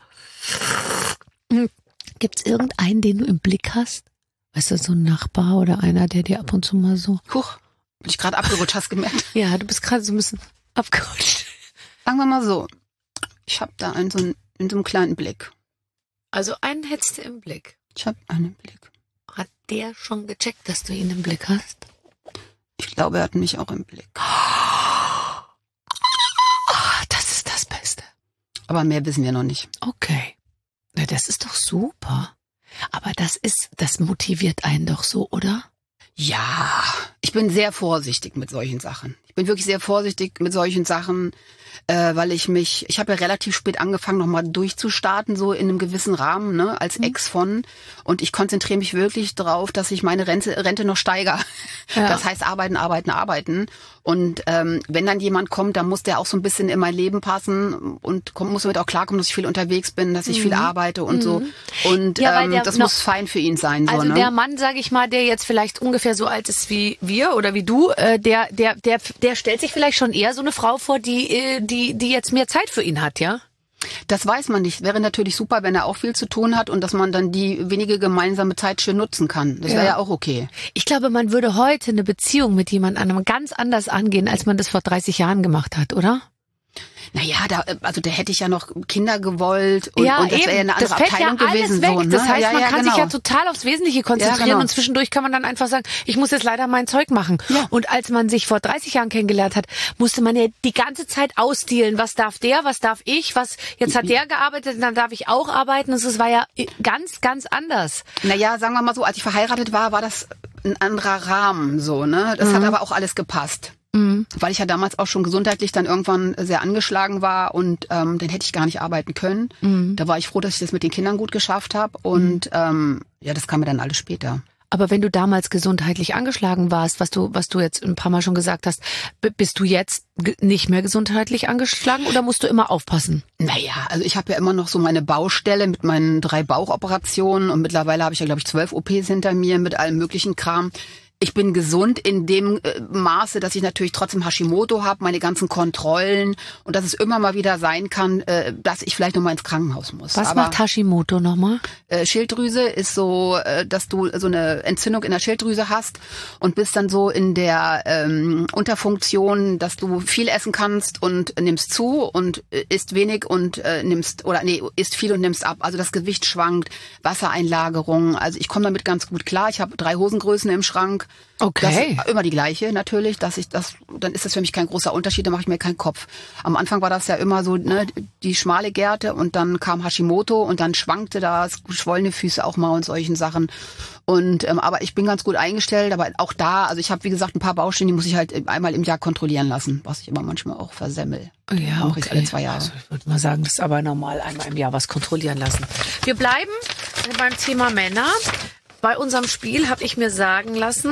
Gibt's irgendeinen, den du im Blick hast? Weißt du, so ein Nachbar oder einer, der dir ab und zu mal so... Huch, bin ich gerade abgerutscht, hast gemerkt? Ja, du bist gerade so ein bisschen abgerutscht. Sagen wir mal so, ich habe da in so einem kleinen Blick. Also einen hättest du im Blick. Ich habe einen Blick. Hat der schon gecheckt, dass du ihn im Blick hast? Ich glaube, er hat mich auch im Blick. Das ist das Beste. Aber mehr wissen wir noch nicht. Okay. Na, das ist doch super. Aber das motiviert einen doch so, oder? Ja, ich bin sehr vorsichtig mit solchen Sachen. Ich bin wirklich sehr vorsichtig mit solchen Sachen, weil ich habe ja relativ spät angefangen, nochmal durchzustarten, so in einem gewissen Rahmen, ne, als Ex von. Und ich konzentriere mich wirklich darauf, dass ich meine Rente noch steigere. Ja. Das heißt, arbeiten. Und wenn dann jemand kommt, dann muss der auch so ein bisschen in mein Leben passen und muss damit auch klarkommen, dass ich viel unterwegs bin, dass ich viel arbeite und so. Und ja, das muss fein für ihn sein. So, also der Mann, sag ich mal, der jetzt vielleicht ungefähr so alt ist wie wir oder wie du, der stellt sich vielleicht schon eher so eine Frau vor, die jetzt mehr Zeit für ihn hat, ja? Das weiß man nicht. Wäre natürlich super, wenn er auch viel zu tun hat und dass man dann die wenige gemeinsame Zeit schön nutzen kann. Das wäre ja auch okay. Ich glaube, man würde heute eine Beziehung mit jemand anderem ganz anders angehen, als man das vor 30 Jahren gemacht hat, oder? Naja, da hätte ich ja noch Kinder gewollt und das wäre ja eine andere Abteilung gewesen. Weg. So, ne? Das heißt, man kann sich ja total aufs Wesentliche konzentrieren und zwischendurch kann man dann einfach sagen, ich muss jetzt leider mein Zeug machen. Ja. Und als man sich vor 30 Jahren kennengelernt hat, musste man ja die ganze Zeit ausdealen. Was darf der, was darf ich, jetzt hat der gearbeitet, dann darf ich auch arbeiten. Das war ja ganz, ganz anders. Naja, sagen wir mal so, als ich verheiratet war das ein anderer Rahmen, so, ne? Das hat aber auch alles gepasst. Weil ich ja damals auch schon gesundheitlich dann irgendwann sehr angeschlagen war und dann hätte ich gar nicht arbeiten können. Da war ich froh, dass ich das mit den Kindern gut geschafft habe und das kam mir dann alles später. Aber wenn du damals gesundheitlich angeschlagen warst, was du jetzt ein paar Mal schon gesagt hast, bist du jetzt nicht mehr gesundheitlich angeschlagen oder musst du immer aufpassen? Naja, also ich habe ja immer noch so meine Baustelle mit meinen 3 Bauchoperationen und mittlerweile habe ich ja, glaube ich, 12 OPs hinter mir mit allem möglichen Kram. Ich bin gesund in dem Maße, dass ich natürlich trotzdem Hashimoto habe, meine ganzen Kontrollen und dass es immer mal wieder sein kann, dass ich vielleicht nochmal ins Krankenhaus muss. Was macht Hashimoto nochmal? Schilddrüse ist so, dass du so eine Entzündung in der Schilddrüse hast und bist dann so in der Unterfunktion, dass du viel essen kannst und nimmst zu und isst wenig und isst viel und nimmst ab. Also das Gewicht schwankt, Wassereinlagerung. Also ich komme damit ganz gut klar. Ich habe 3 Hosengrößen im Schrank. Okay. Das ist immer die gleiche natürlich, dann ist das für mich kein großer Unterschied, da mache ich mir keinen Kopf. Am Anfang war das ja immer so, ne, die schmale Gerte und dann kam Hashimoto und dann schwankte das, geschwollene Füße auch mal und solchen Sachen. Und aber ich bin ganz gut eingestellt, aber auch da, also ich habe wie gesagt ein paar Baustellen, die muss ich halt einmal im Jahr kontrollieren lassen, was ich immer manchmal auch versemmel. Ja, okay. Ich alle 2 Jahre. Also ich würde mal sagen, das ist aber normal, einmal im Jahr was kontrollieren lassen. Wir bleiben beim Thema Männer. Bei unserem Spiel habe ich mir sagen lassen,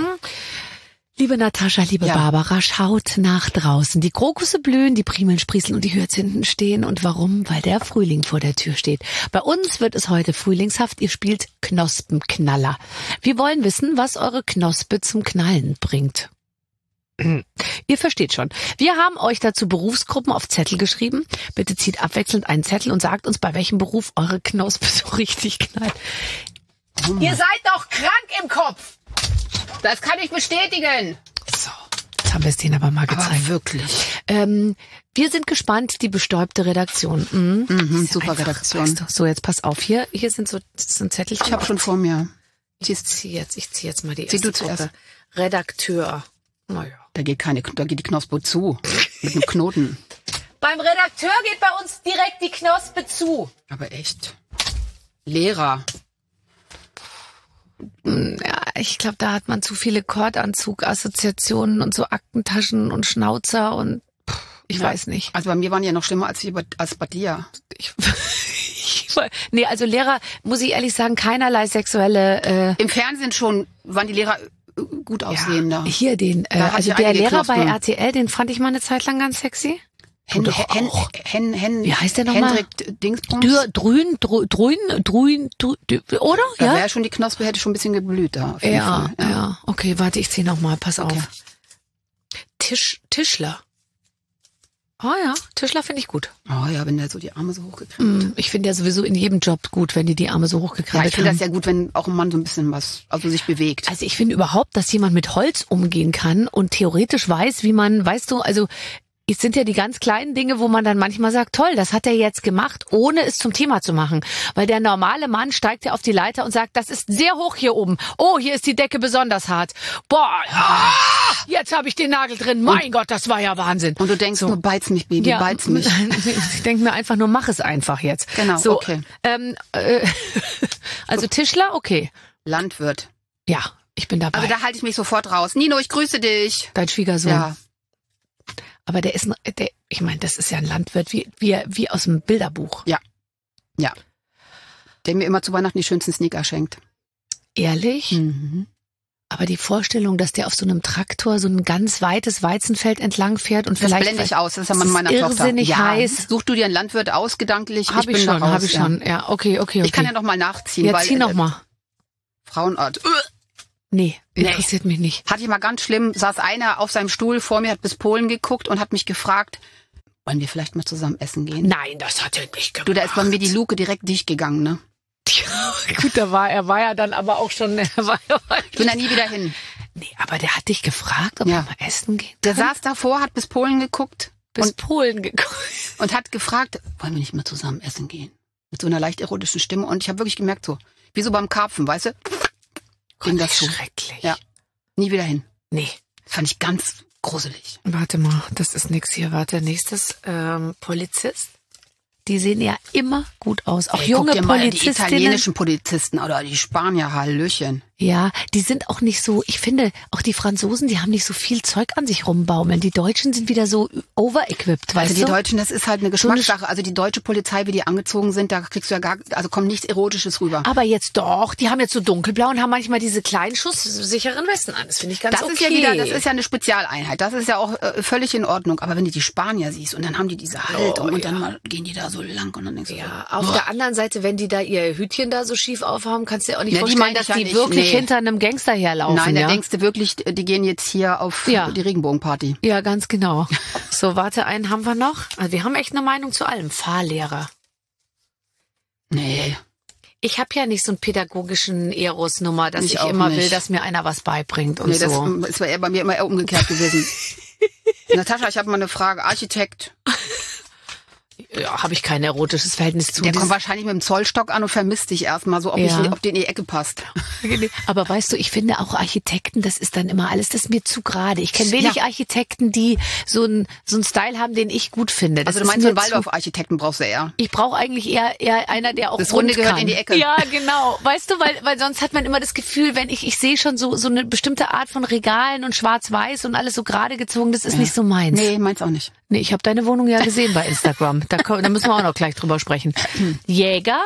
liebe Natascha, liebe Barbara, schaut nach draußen. Die Krokusse blühen, die Primeln sprießen und die Hyazinthen stehen. Und warum? Weil der Frühling vor der Tür steht. Bei uns wird es heute frühlingshaft. Ihr spielt Knospenknaller. Wir wollen wissen, was eure Knospe zum Knallen bringt. Ihr versteht schon. Wir haben euch dazu Berufsgruppen auf Zettel geschrieben. Bitte zieht abwechselnd einen Zettel und sagt uns, bei welchem Beruf eure Knospe so richtig knallt. Ihr seid doch krank im Kopf. Das kann ich bestätigen. So, jetzt haben wir es denen aber mal gezeigt. Aber wirklich. Wir sind gespannt, die bestäubte Redaktion. Super einfach, Redaktion. Weißt du. So, jetzt pass auf. Hier sind so ein Zettelchen. Ich habe schon vor mir. Ich zieh jetzt mal die erste Zieh du zuerst. Redakteur. Naja. Da geht die Knospe zu. Mit einem Knoten. Beim Redakteur geht bei uns direkt die Knospe zu. Aber echt. Lehrer. Ja, ich glaube, da hat man zu viele Kordanzug-Assoziationen und so Aktentaschen und Schnauzer und ich weiß nicht. Also bei mir waren die ja noch schlimmer als bei dir. Nee, also Lehrer, muss ich ehrlich sagen, keinerlei sexuelle... Im Fernsehen schon waren die Lehrer gut aussehender. Ja, hier also der Lehrer bei RTL, den fand ich mal eine Zeit lang ganz sexy. Wie heißt der nochmal? Hendrik Dingsbums? Drün, oder? Da wäre schon die Knospe, hätte schon ein bisschen geblüht da. Auf jeden Fall. Ja. Okay, warte, ich zieh nochmal, pass auf. Tischler. Oh ja, Tischler finde ich gut. Oh ja, wenn der so die Arme so hochgekrempelt. Ich finde ja sowieso in jedem Job gut, wenn die Arme so hochgekrempelt haben. Ja, ich finde das ja gut, wenn auch ein Mann so ein bisschen sich bewegt. Also ich finde überhaupt, dass jemand mit Holz umgehen kann und theoretisch weiß, wie man, weißt du, also es sind ja die ganz kleinen Dinge, wo man dann manchmal sagt, toll, das hat er jetzt gemacht, ohne es zum Thema zu machen. Weil der normale Mann steigt ja auf die Leiter und sagt, das ist sehr hoch hier oben. Oh, hier ist die Decke besonders hart. Boah, jetzt habe ich den Nagel drin. Mein Gott, das war ja Wahnsinn. Und du denkst nur, beiz mich, Baby, beiz mich. Ich denke mir einfach nur, mach es einfach jetzt. Genau, so, okay. Also Tischler, okay. Landwirt. Ja, ich bin dabei. Also da halte ich mich sofort raus. Nino, ich grüße dich. Dein Schwiegersohn. Ja. Aber ich meine, das ist ja ein Landwirt wie aus dem Bilderbuch. Ja. Ja. Der mir immer zu Weihnachten die schönsten Sneaker schenkt. Ehrlich? Mhm. Aber die Vorstellung, dass der auf so einem Traktor so ein ganz weites Weizenfeld entlang fährt und das vielleicht... Das blende ich aus, das ist ja Mann meiner Tochter. Irrsinnig heiß. Such du dir einen Landwirt aus, gedanklich. Hab ich schon. Ja, okay. Ich kann ja noch mal nachziehen. Ja, zieh noch mal. Frauenart. Nee, interessiert mich nicht. Hatte ich mal ganz schlimm, saß einer auf seinem Stuhl vor mir, hat bis Polen geguckt und hat mich gefragt, wollen wir vielleicht mal zusammen essen gehen? Nein, das hat er nicht gemacht. Du, da ist bei mir die Luke direkt dicht gegangen, ne? Gut, er war ja dann aber auch schon... Ich bin da nie wieder hin. Nee, aber der hat dich gefragt, ob wir mal essen gehen können? Der saß davor, hat bis Polen geguckt. Und hat gefragt, wollen wir nicht mal zusammen essen gehen? Mit so einer leicht erotischen Stimme. Und ich habe wirklich gemerkt, so, wie so beim Karpfen, weißt du? Ging das so. Schrecklich. Ja, nie wieder hin. Nee. Das fand ich ganz gruselig. Warte mal, das ist nix hier. Warte, nächstes. Polizist. Die sehen ja immer gut aus. Auch junge guck dir mal Polizistinnen. Die italienischen Polizisten oder die Spanier, Hallöchen. Ja, die sind auch nicht so, ich finde, auch die Franzosen, die haben nicht so viel Zeug an sich rumbaumeln. Die Deutschen sind wieder so overequipped, weißt du? Also die Deutschen, das ist halt eine Geschmackssache. Also die deutsche Polizei, wie die angezogen sind, da kriegst du ja kommt nichts Erotisches rüber. Aber jetzt doch, die haben jetzt so dunkelblau und haben manchmal diese kleinen schusssicheren Westen an. Das finde ich ganz okay. Das ist ja eine Spezialeinheit. Das ist ja auch völlig in Ordnung. Aber wenn du die Spanier siehst und dann haben die diese Haltung und dann mal gehen die da so lang und dann denkst du, auf der anderen Seite, wenn die da ihr Hütchen da so schief aufhaben, kannst du dir auch nicht vorstellen, dass die wirklich hinter einem Gangster herlaufen. Nein, da denkst du wirklich, die gehen jetzt hier auf die Regenbogenparty. Ja, ganz genau. So, warte, einen haben wir noch. Also wir haben echt eine Meinung zu allem. Fahrlehrer. Nee. Ich habe ja nicht so einen pädagogischen Eros-Nummer, dass ich immer will, dass mir einer was beibringt und so. Das ist bei mir immer eher umgekehrt gewesen. Natascha, ich habe mal eine Frage. Architekt. Ja, habe ich kein erotisches Verhältnis zu. Der kommt wahrscheinlich mit dem Zollstock an und vermisst dich erstmal so, ob der in die Ecke passt. Aber weißt du, ich finde auch Architekten, das ist dann immer alles, das ist mir zu gerade. Ich kenne wenig Architekten, die so einen Style haben, den ich gut finde. Das also du meinst, so einen Waldorf-Architekten brauchst du eher? Ich brauche eigentlich eher einer, der auch das Runde gehört kann. In die Ecke. Ja, genau. Weißt du, weil sonst hat man immer das Gefühl, wenn ich sehe schon so eine bestimmte Art von Regalen und schwarz-weiß und alles so gerade gezogen, das ist nicht so meins. Nee, meins auch nicht. Nee, ich habe deine Wohnung ja gesehen bei Instagram. Da müssen wir auch noch gleich drüber sprechen. Jäger?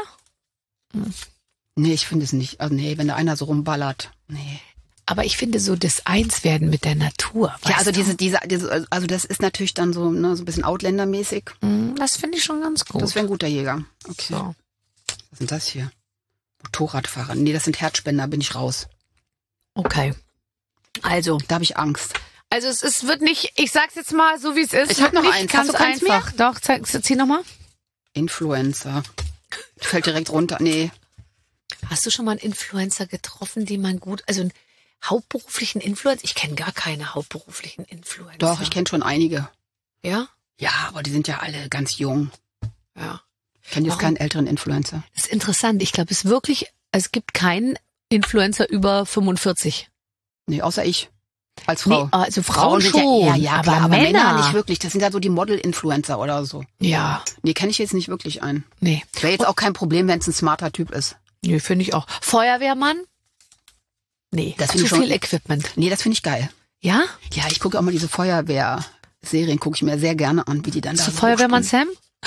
Nee, ich finde es nicht. Also nee, wenn da einer so rumballert. Nee. Aber ich finde so das Einswerden mit der Natur. Ja, also also das ist natürlich dann so, ne, so ein bisschen Outlander-mäßig. Das finde ich schon ganz gut. Das wäre ein guter Jäger. Okay. So. Was sind das hier? Motorradfahrer. Nee, das sind Herzspender, bin ich raus. Okay. Also. Da habe ich Angst. Also es wird nicht, ich sag's jetzt mal so wie es ist. Ich habe noch eins. Ganz einfach. Doch, zieh noch mal. Influencer. Fällt direkt runter. Nee. Hast du schon mal einen Influencer getroffen, den man gut, also einen hauptberuflichen Influencer? Ich kenne gar keine hauptberuflichen Influencer. Doch, ich kenne schon einige. Ja? Ja, aber die sind ja alle ganz jung. Ja. Ich kenne jetzt keinen älteren Influencer. Das ist interessant. Ich glaube, es gibt keinen Influencer über 45. Nee, außer ich. Als Frau. Nee, also Frauen schon. Ja, aber klar, Männer nicht wirklich. Das sind ja so die Model-Influencer oder so. Ja. Nee, kenne ich jetzt nicht wirklich einen. Nee. Wäre jetzt auch kein Problem, wenn es ein smarter Typ ist. Nee, finde ich auch. Feuerwehrmann? Nee, das zu viel Equipment. Nee, das finde ich geil. Ja? Ja, ich gucke auch mal diese Feuerwehr-Serien, gucke ich mir sehr gerne an, wie die dann da so Feuerwehrmann Sam?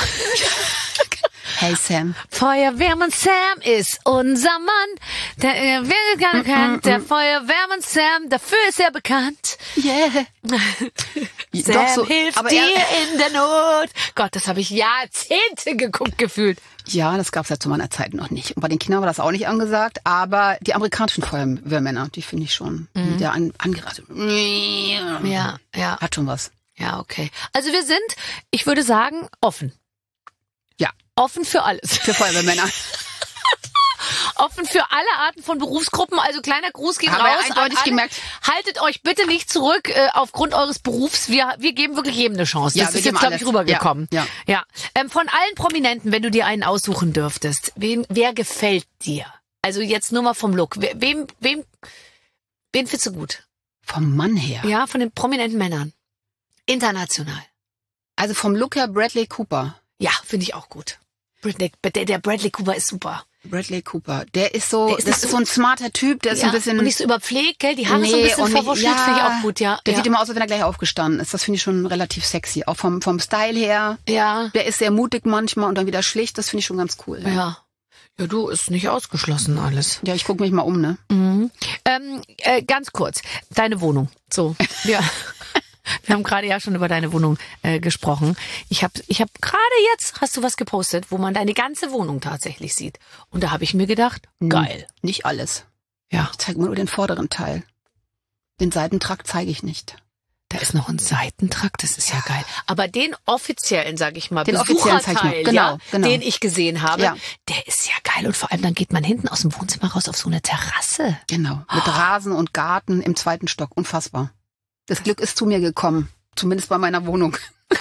Hey Sam. Feuerwehrmann Sam ist unser Mann. Der wird gerne bekannt. Der Feuerwehrmann Sam, dafür ist er bekannt. Yeah. Sam doch so, hilft dir in der Not. Gott, das habe ich Jahrzehnte geguckt gefühlt. Ja, das gab's ja zu meiner Zeit noch nicht. Und bei den Kindern war das auch nicht angesagt. Aber die amerikanischen Feuerwehrmänner, die finde ich schon. Die da angerattet. Ja. Hat schon was. Ja, okay. Also wir sind, ich würde sagen, offen. Ja. Offen für alles. Für Feuerwehrmänner. Offen für alle Arten von Berufsgruppen. Also kleiner Gruß geht raus. Eindeutig gemerkt. Haltet euch bitte nicht zurück aufgrund eures Berufs. Wir geben wirklich jedem eine Chance. Das ist jetzt, glaube ich, rübergekommen. Ja. Von allen Prominenten, wenn du dir einen aussuchen dürftest, wer gefällt dir? Also jetzt nur mal vom Look. Wen findest du gut? Vom Mann her? Ja, von den prominenten Männern. International. Also vom Look her Bradley Cooper. Ja, finde ich auch gut. Der Bradley Cooper ist super. Bradley Cooper, das ist so ein smarter Typ, der ist ein bisschen... Und nicht so überpflegt, gell? Die Haare so ein bisschen verwuschelt, finde ich auch gut, ja. Der sieht immer aus, als wenn er gleich aufgestanden ist. Das finde ich schon relativ sexy. Auch vom Style her. Ja. Der ist sehr mutig manchmal und dann wieder schlicht. Das finde ich schon ganz cool. Ja. Ja, du, ist nicht ausgeschlossen alles. Ja, ich gucke mich mal um, ne? Mhm. Ganz kurz, deine Wohnung. So, ja. Wir haben gerade ja schon über deine Wohnung gesprochen. Ich hab gerade jetzt, hast du was gepostet, wo man deine ganze Wohnung tatsächlich sieht. Und da habe ich mir gedacht, geil. Nicht alles. Ja. Ich zeige nur den vorderen Teil. Den Seitentrakt zeige ich nicht. Da ist noch ein Seitentrakt, das ist ja geil. Aber den offiziellen, sag ich mal, den Besucherteil, genau. Den ich gesehen habe, der ist ja geil. Und vor allem, dann geht man hinten aus dem Wohnzimmer raus auf so eine Terrasse. Genau, mit Rasen und Garten im 2. Stock. Unfassbar. Das Glück ist zu mir gekommen, zumindest bei meiner Wohnung.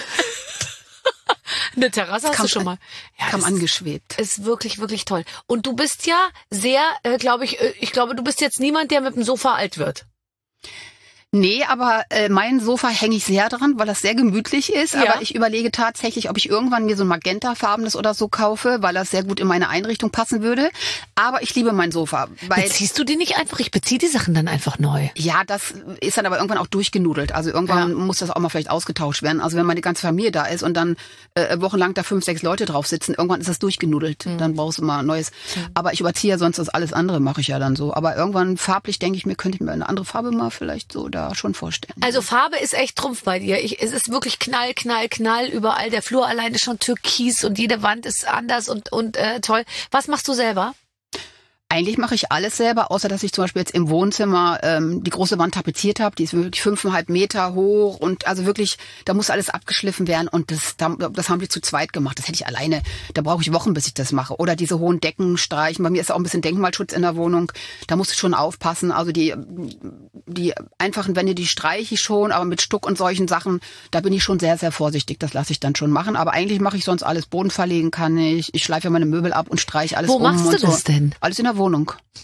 Eine Terrasse hast du schon mal. Ja, kam angeschwebt. Ist wirklich, wirklich toll. Und du bist ja sehr, ich glaube, du bist jetzt niemand, der mit dem Sofa alt wird. Nee, aber mein Sofa hänge ich sehr dran, weil das sehr gemütlich ist. Ja. Aber ich überlege tatsächlich, ob ich irgendwann mir so ein magentafarbenes oder so kaufe, weil das sehr gut in meine Einrichtung passen würde. Aber ich liebe mein Sofa. Beziehst du die nicht einfach? Ich beziehe die Sachen dann einfach neu. Ja, das ist dann aber irgendwann auch durchgenudelt. Also irgendwann muss das auch mal vielleicht ausgetauscht werden. Also wenn meine ganze Familie da ist und dann wochenlang da 5, 6 Leute drauf sitzen, irgendwann ist das durchgenudelt. Dann brauchst du mal Neues. Aber ich überziehe ja sonst das alles andere, mache ich ja dann so. Aber irgendwann farblich denke ich mir, könnte ich mir eine andere Farbe mal vielleicht so da schon vorstellen. Also Farbe ist echt Trumpf bei dir. Es ist wirklich Knall, Knall, Knall überall. Der Flur allein ist schon türkis und jede Wand ist anders und toll. Was machst du selber? Eigentlich mache ich alles selber, außer dass ich zum Beispiel jetzt im Wohnzimmer die große Wand tapeziert habe. Die ist wirklich 5,5 Meter hoch und also wirklich, da muss alles abgeschliffen werden und das haben wir zu zweit gemacht. Das hätte ich alleine, da brauche ich Wochen, bis ich das mache. Oder diese hohen Decken streichen. Bei mir ist auch ein bisschen Denkmalschutz in der Wohnung. Da musst du schon aufpassen. Also die einfachen Wände, die streiche ich schon, aber mit Stuck und solchen Sachen, da bin ich schon sehr, sehr vorsichtig. Das lasse ich dann schon machen. Aber eigentlich mache ich sonst alles. Boden verlegen kann ich. Ich schleife meine Möbel ab und streiche alles Wo machst du das denn? Alles in der Wohnung.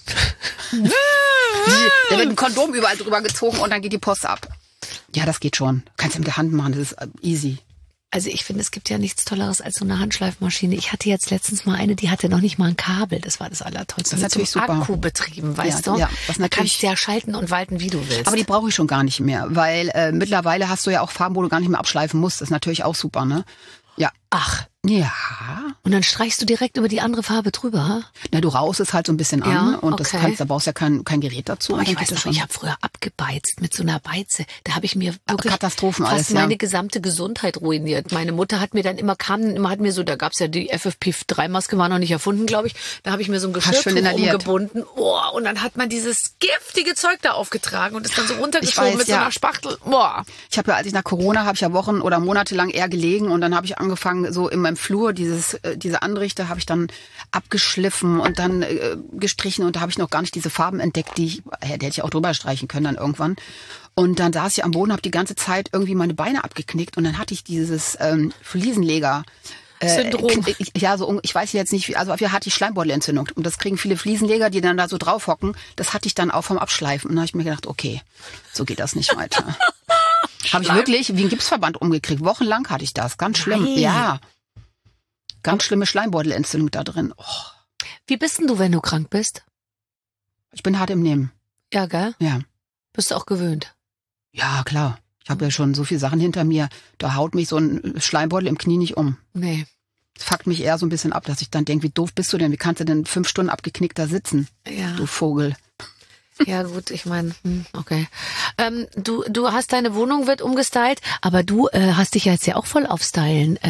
Da wird ein Kondom überall drüber gezogen und dann geht die Post ab. Ja, das geht schon. Kannst du mit der Hand machen, das ist easy. Also ich finde, es gibt ja nichts Tolleres als so eine Handschleifmaschine. Ich hatte jetzt letztens mal eine, die hatte noch nicht mal ein Kabel. Das war das Allertollste. Das ist natürlich super. Akku betrieben, weißt du? Ja, da kannst du ja schalten und walten, wie du willst. Aber die brauche ich schon gar nicht mehr, weil mittlerweile hast du ja auch Farben, wo du gar nicht mehr abschleifen musst. Das ist natürlich auch super, ne? Ja. Ach. Ja. Und dann streichst du direkt über die andere Farbe drüber, ha? Na, du raust es halt so ein bisschen an und das da brauchst ja kein Gerät dazu. Aber ich weiß noch, ich habe früher abgebeizt mit so einer Beize. Da habe ich mir wirklich Katastrophen fast meine gesamte Gesundheit ruiniert. Meine Mutter hat mir dann hat mir so, da gab's ja die FFP3-Maske, war noch nicht erfunden, glaube ich. Da habe ich mir so ein Geschirrtuch umgebunden. Oh, und dann hat man dieses giftige Zeug da aufgetragen und ist dann so runtergeschoben mit so einer Spachtel. Boah. Ich habe ja, als ich nach Corona, habe ich ja Wochen oder Monate lang eher gelegen und dann habe ich angefangen, so in meinem Flur, diese Anrichte habe ich dann abgeschliffen und dann gestrichen und da habe ich noch gar nicht diese Farben entdeckt, die hätte ich auch drüber streichen können dann irgendwann. Und dann saß ich am Boden, habe die ganze Zeit irgendwie meine Beine abgeknickt und dann hatte ich dieses Fliesenleger Syndrom. Ich weiß jetzt nicht, also hier hatte ich Schleimbeutelentzündung und das kriegen viele Fliesenleger, die dann da so drauf hocken. Das hatte ich dann auch vom Abschleifen und dann habe ich mir gedacht, okay, so geht das nicht weiter. Habe ich wirklich wie ein Gipsverband umgekriegt. Wochenlang hatte ich das. Ganz schlimm. Nein. Ja. Ganz schlimme Schleimbeutelentzündung da drin. Oh. Wie bist denn du, wenn du krank bist? Ich bin hart im Nehmen. Ja, gell? Ja. Bist du auch gewöhnt? Ja, klar. Ich habe ja schon so viele Sachen hinter mir. Da haut mich so ein Schleimbeutel im Knie nicht um. Nee. Das fuckt mich eher so ein bisschen ab, dass ich dann denke, wie doof bist du denn? Wie kannst du denn 5 Stunden abgeknickt da sitzen? Ja. Du Vogel. Ja gut, ich meine, okay. Du hast deine Wohnung wird umgestylt, aber du hast dich ja jetzt ja auch voll auf Stylen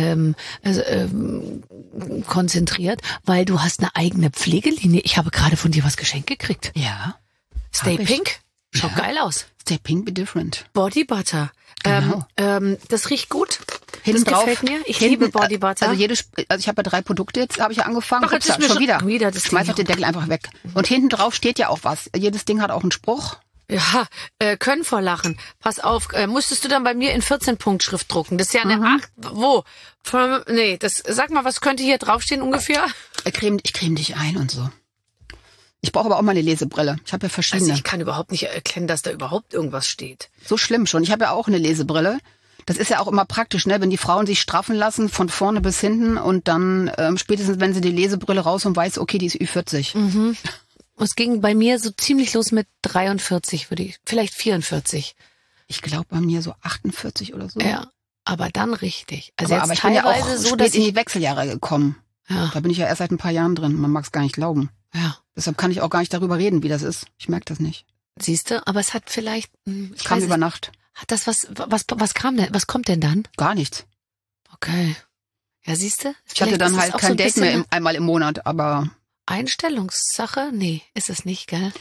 konzentriert, weil du hast eine eigene Pflegelinie. Ich habe gerade von dir was geschenkt gekriegt. Ja. Stay Pink. Schaut geil aus. Stay Pink, be different. Body Butter. Genau. Das riecht gut. Hinten das drauf, gefällt mir. Ich liebe Body Butter. Also ich habe ja 3 Produkte jetzt, habe ich ja angefangen. Ach, jetzt ist mir schon wieder. Schmeiß doch den Deckel einfach weg. Und hinten drauf steht ja auch was. Jedes Ding hat auch einen Spruch. Ja, können vor Lachen. Pass auf, musstest du dann bei mir in 14-Punkt-Schrift drucken. Das ist ja eine 8, wo? Sag mal, was könnte hier draufstehen ungefähr? Ich creme dich ein und so. Ich brauche aber auch mal eine Lesebrille. Ich habe ja verschiedene. Also ich kann überhaupt nicht erkennen, dass da überhaupt irgendwas steht. So schlimm schon. Ich habe ja auch eine Lesebrille. Das ist ja auch immer praktisch, ne, wenn die Frauen sich straffen lassen, von vorne bis hinten und dann spätestens, wenn sie die Lesebrille raus und weiß, okay, die ist Ü40. Mhm. Es ging bei mir so ziemlich los mit 43, vielleicht 44. Ich glaube bei mir so 48 oder so. Ja, aber dann richtig. Also aber ich bin ja auch so, dass in die Wechseljahre gekommen. Ja. Da bin ich ja erst seit ein paar Jahren drin. Man mag es gar nicht glauben. Ja. Deshalb kann ich auch gar nicht darüber reden, wie das ist. Ich merke das nicht. Siehst du, aber es hat vielleicht... Es kam über Nacht. Hat das was kam denn? Was kommt denn dann? Gar nichts. Okay. Ja, siehst du? Ich hatte dann halt kein Date mehr einmal im Monat, aber... Einstellungssache? Nee, ist es nicht, gell?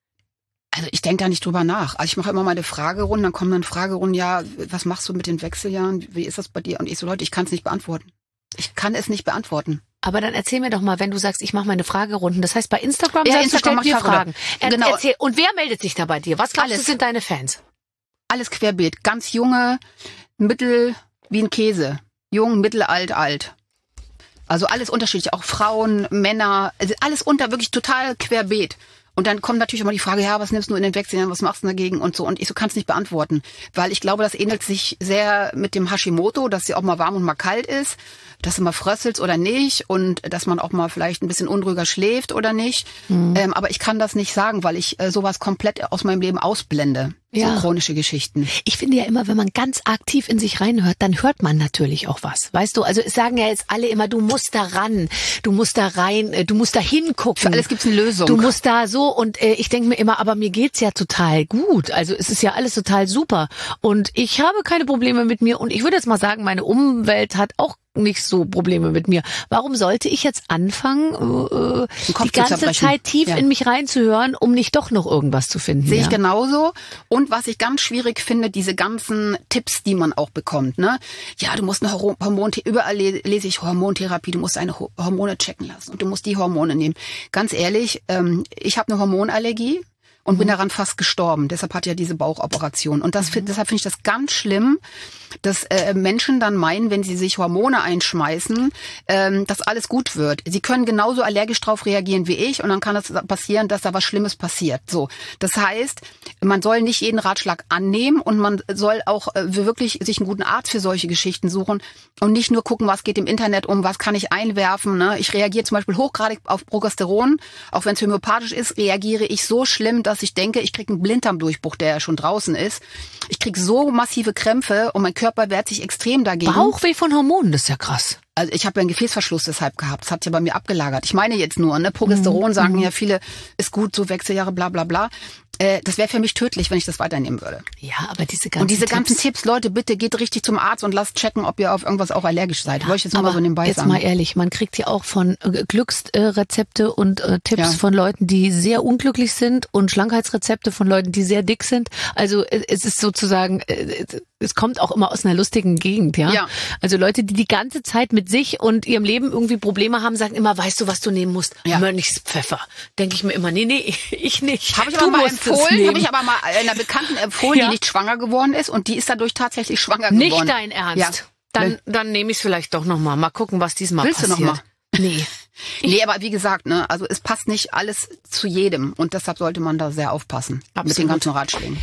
Also ich denke da nicht drüber nach. Also ich mache immer meine Fragerunden, dann kommen dann Fragerunden, ja, was machst du mit den Wechseljahren? Wie ist das bei dir? Und ich so, Leute, ich kann es nicht beantworten. Ich kann es nicht beantworten. Aber dann erzähl mir doch mal, wenn du sagst, ich mache meine Fragerunden. Das heißt, bei Instagram sagst du, stellt mir Fragen. Genau. Erzähl. Und wer meldet sich da bei dir? Was glaubst du, sind deine Fans? Alles querbeet. Ganz junge, mittel, wie ein Käse. Jung, mittel, alt. Also alles unterschiedlich. Auch Frauen, Männer, also alles wirklich total querbeet. Und dann kommt natürlich immer die Frage, ja, was nimmst du in den Wechseljahren, was machst du dagegen und so. Und ich so kann es nicht beantworten, weil ich glaube, das ähnelt sich sehr mit dem Hashimoto, dass sie auch mal warm und mal kalt ist, dass du mal fröstelst oder nicht und dass man auch mal vielleicht ein bisschen unruhiger schläft oder nicht. Aber ich kann das nicht sagen, weil ich sowas komplett aus meinem Leben ausblende. Ja. So chronische Geschichten. Ich finde ja immer, wenn man ganz aktiv in sich reinhört, dann hört man natürlich auch was. Weißt du, also es sagen ja jetzt alle immer, du musst da ran, du musst da rein, du musst da hingucken. Für alles gibt's eine Lösung. Du musst da so und ich denke mir immer, aber mir geht's ja total gut. Also es ist ja alles total super und ich habe keine Probleme mit mir und ich würde jetzt mal sagen, meine Umwelt hat auch nicht so Probleme mit mir. Warum sollte ich jetzt anfangen, die ganze Zeit tief in mich reinzuhören, um nicht doch noch irgendwas zu finden? Sehe ich genauso. Und was ich ganz schwierig finde, diese ganzen Tipps, die man auch bekommt, ne? Ja, du musst eine überall lese ich Hormontherapie, du musst deine Hormone checken lassen und du musst die Hormone nehmen. Ganz ehrlich, ich habe eine Hormonallergie und bin daran fast gestorben. Deshalb hatte ich ja diese Bauchoperation. Und deshalb finde ich das ganz schlimm, dass Menschen dann meinen, wenn sie sich Hormone einschmeißen, dass alles gut wird. Sie können genauso allergisch drauf reagieren wie ich und dann kann es passieren, dass da was Schlimmes passiert. So, das heißt, man soll nicht jeden Ratschlag annehmen und man soll auch wirklich sich einen guten Arzt für solche Geschichten suchen und nicht nur gucken, was geht im Internet um, was kann ich einwerfen. Ne? Ich reagiere zum Beispiel hochgradig auf Progesteron, auch wenn es homöopathisch ist, reagiere ich so schlimm, dass ich denke, ich kriege einen Blinddarmdurchbruch, der ja schon draußen ist. Ich kriege so massive Krämpfe und mein Körper wehrt sich extrem dagegen. Bauchweh von Hormonen, das ist ja krass. Also ich habe ja einen Gefäßverschluss deshalb gehabt. Das hat ja bei mir abgelagert. Ich meine jetzt nur, ne, Progesteron sagen ja viele, ist gut, so Wechseljahre, bla bla bla. Das wäre für mich tödlich, wenn ich das weiternehmen würde. Ja, aber diese ganzen Tipps, Leute, bitte geht richtig zum Arzt und lasst checken, ob ihr auf irgendwas auch allergisch seid. Wollte ich jetzt mal so nebenbei sagen. Jetzt mal ehrlich, man kriegt ja auch von Glücksrezepte und Tipps von Leuten, die sehr unglücklich sind und Schlankheitsrezepte von Leuten, die sehr dick sind. Also es ist sozusagen, es kommt auch immer aus einer lustigen Gegend, ja. Also Leute, die die ganze Zeit mit sich und ihrem Leben irgendwie Probleme haben, sagen immer, weißt du, was du nehmen musst? Ja. Mönchspfeffer. Denke ich mir immer, nee, ich nicht. Habe ich aber mal einer Bekannten empfohlen, die nicht schwanger geworden ist und die ist dadurch tatsächlich schwanger geworden. Nicht dein Ernst? Ja. Dann nehme ich es vielleicht doch nochmal. Mal gucken, was diesmal passiert. Willst du nochmal? Nee. Nee, aber wie gesagt, ne, also es passt nicht alles zu jedem und deshalb sollte man da sehr aufpassen. Absolut. Mit den ganzen Ratschlägen.